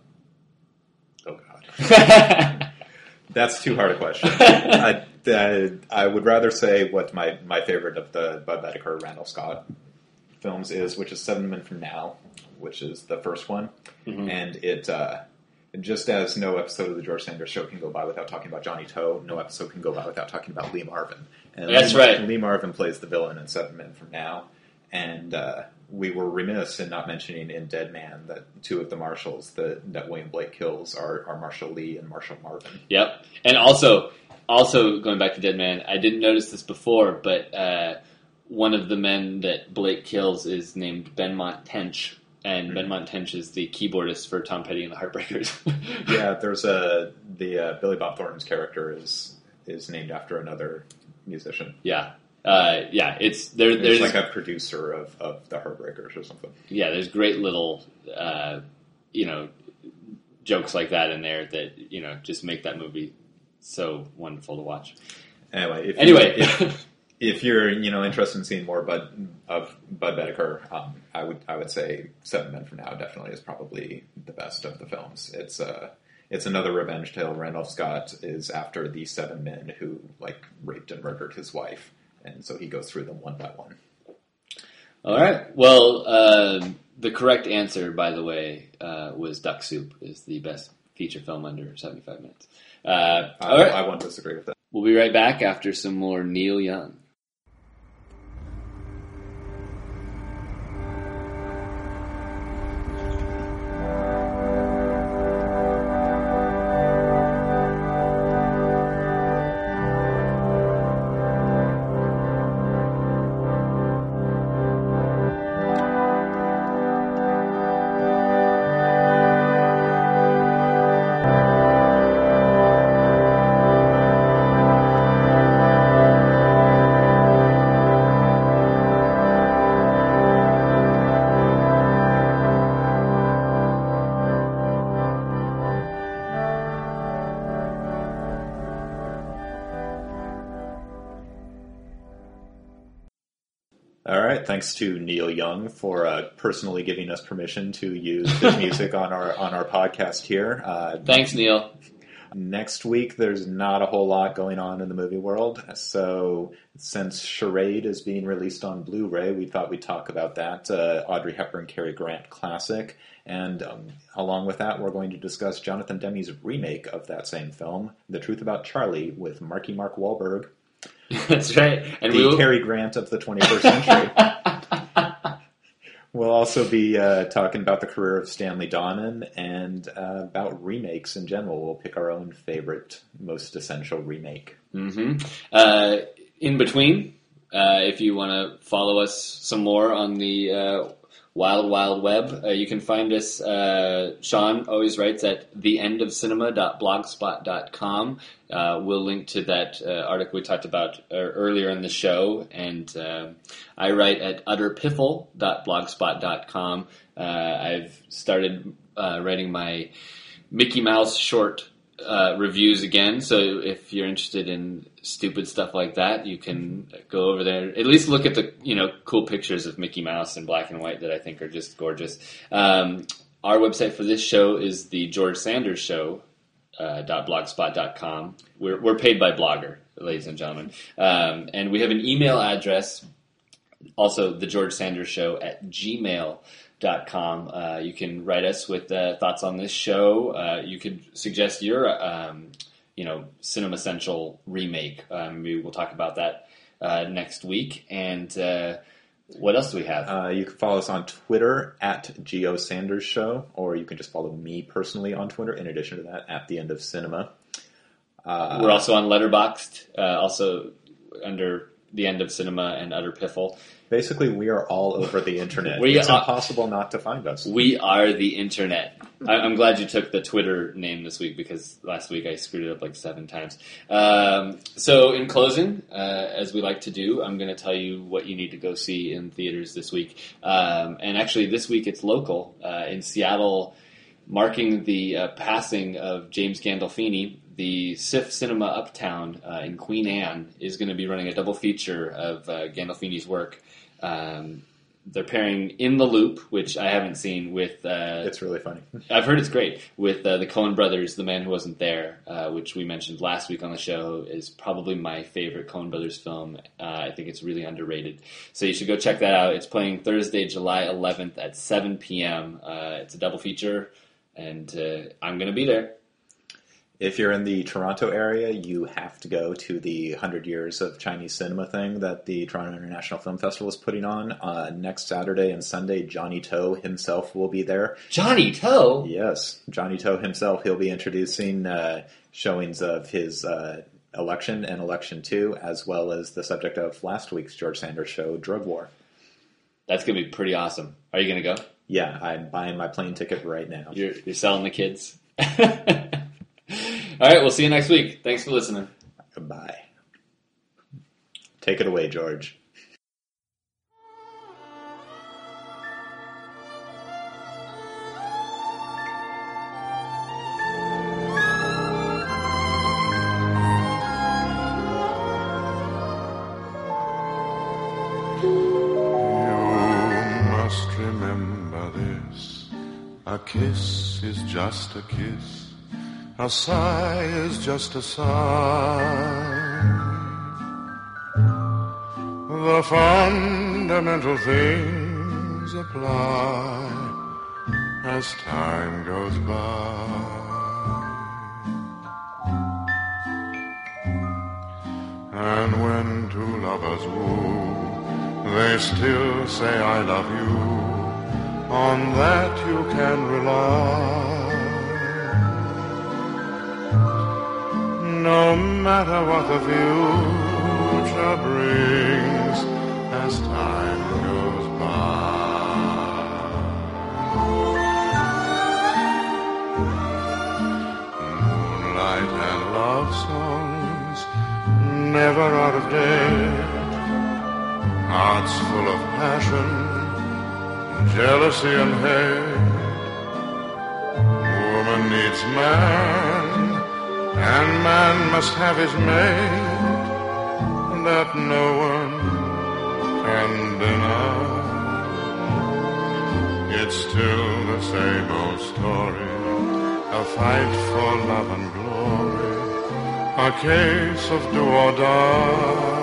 Oh God. That's too hard a question. I, I, I would rather say what my, my favorite of the Bud Bedecker Randolph Scott films is, which is Seven Men from Now, which is the first one. Mm-hmm. And it, uh, just as no episode of the George Sanders Show can go by without talking about Johnny Toe, no episode can go by without talking about Lee Marvin. And That's Lee, right. Lee Marvin plays the villain in Seven Men from Now. and uh, we were remiss in not mentioning in Dead Man that two of the marshals that, that William Blake kills are, are Marshal Lee and Marshal Marvin. Yep. And also, also going back to Dead Man, I didn't notice this before, but uh, one of the men that Blake kills is named Benmont Tench, and mm-hmm. Benmont Tench is the keyboardist for Tom Petty and the Heartbreakers. Yeah, there's a the uh, Billy Bob Thornton's character is is named after another musician. Yeah. Uh, yeah, it's there. There's, there's like a producer of, of the Heartbreakers or something. Yeah, there's great little, uh, you know, jokes like that in there that you know just make that movie so wonderful to watch. Anyway, if anyway, you, if, if you're you know interested in seeing more Bud of Bud Bedecker, um, I would I would say Seven Men from Now definitely is probably the best of the films. It's uh it's another revenge tale. Randolph Scott is after the seven men who like raped and murdered his wife. And so he goes through them one by one. All right. Well, uh, the correct answer, by the way, uh, was Duck Soup is the best feature film under seventy-five minutes. Uh, I, all right. I won't disagree with that. We'll be right back after some more Neil Young. Thanks to Neil Young for uh, personally giving us permission to use his music on our on our podcast here. Uh, Thanks, Neil. Next week, there's not a whole lot going on in the movie world. So since Charade is being released on Blu-ray, we thought we'd talk about that. Uh, Audrey Hepburn, Cary Grant classic. And um, along with that, we're going to discuss Jonathan Demme's remake of that same film, The Truth About Charlie, with Marky Mark Wahlberg. That's right. And the will... Cary Grant of the twenty-first century. We'll also be uh, talking about the career of Stanley Donen and uh, about remakes in general. We'll pick our own favorite, most essential remake. Mm-hmm. Uh, in between, uh, if you want to follow us some more on the uh, Wild Wild Web, uh, you can find us, uh, Sean always writes at the end of cinema dot blogspot dot com. Uh, we'll link to that uh, article we talked about uh, earlier in the show, and uh, I write at utter piffle dot blogspot dot com. Uh, I've started uh, writing my Mickey Mouse short uh, reviews again, so if you're interested in stupid stuff like that, you can go over there. At least look at the you know cool pictures of Mickey Mouse in black and white that I think are just gorgeous. Um, our website for this show is the George Sanders Show. Uh, .blogspot dot com. We're we're paid by Blogger, ladies and gentlemen, um, and we have an email address. Also, the George Sanders Show at gmail dot com. Uh, you can write us with uh, thoughts on this show. Uh, you could suggest your um, you know Cinema Central remake. Um, maybe we'll talk about that uh, next week. And uh, what else do we have? Uh, you can follow us on Twitter at Geo Sanders Show, or you can just follow me personally on Twitter. In addition to that, at the end of cinema. Uh, We're also on Letterboxd, uh, also under the end of cinema and Utter Piffle. Basically, we are all over the internet. we it's are, impossible not to find us. We are the internet. I, I'm glad you took the Twitter name this week because last week I screwed it up like seven times. Um, so in closing, uh, as we like to do, I'm going to tell you what you need to go see in theaters this week. Um, and actually this week it's local. Uh, in Seattle, marking the uh, passing of James Gandolfini, the S I F Cinema Uptown uh, in Queen Anne is going to be running a double feature of uh, Gandolfini's work. Um, they're pairing In the Loop, which I haven't seen, with... Uh, it's really funny. I've heard it's great. With uh, the Coen Brothers, The Man Who Wasn't There, uh, which we mentioned last week on the show, is probably my favorite Coen Brothers film. Uh, I think it's really underrated. So you should go check that out. It's playing Thursday, July eleventh at seven p.m. Uh, it's a double feature, and uh, I'm going to be there. If you're in the Toronto area, you have to go to the one hundred Years of Chinese Cinema thing that the Toronto International Film Festival is putting on. Uh, next Saturday and Sunday, Johnny To himself will be there. Johnny To? Yes, Johnny To himself. He'll be introducing uh, showings of his uh, Election and Election two, as well as the subject of last week's George Sanders show, Drug War. That's going to be pretty awesome. Are you going to go? Yeah, I'm buying my plane ticket right now. You're, you're selling the kids? All right, we'll see you next week. Thanks for listening. Bye. Take it away, George. A kiss is just a kiss, a sigh is just a sigh. The fundamental things apply as time goes by. And when two lovers woo, they still say I love you. On that you can rely. No matter what the future brings as time goes by. Moonlight and love songs never out of date. Hearts full of passion, jealousy and hate. Woman needs man, and man must have his mate. That no one can deny. It's still the same old story, a fight for love and glory, a case of do or die.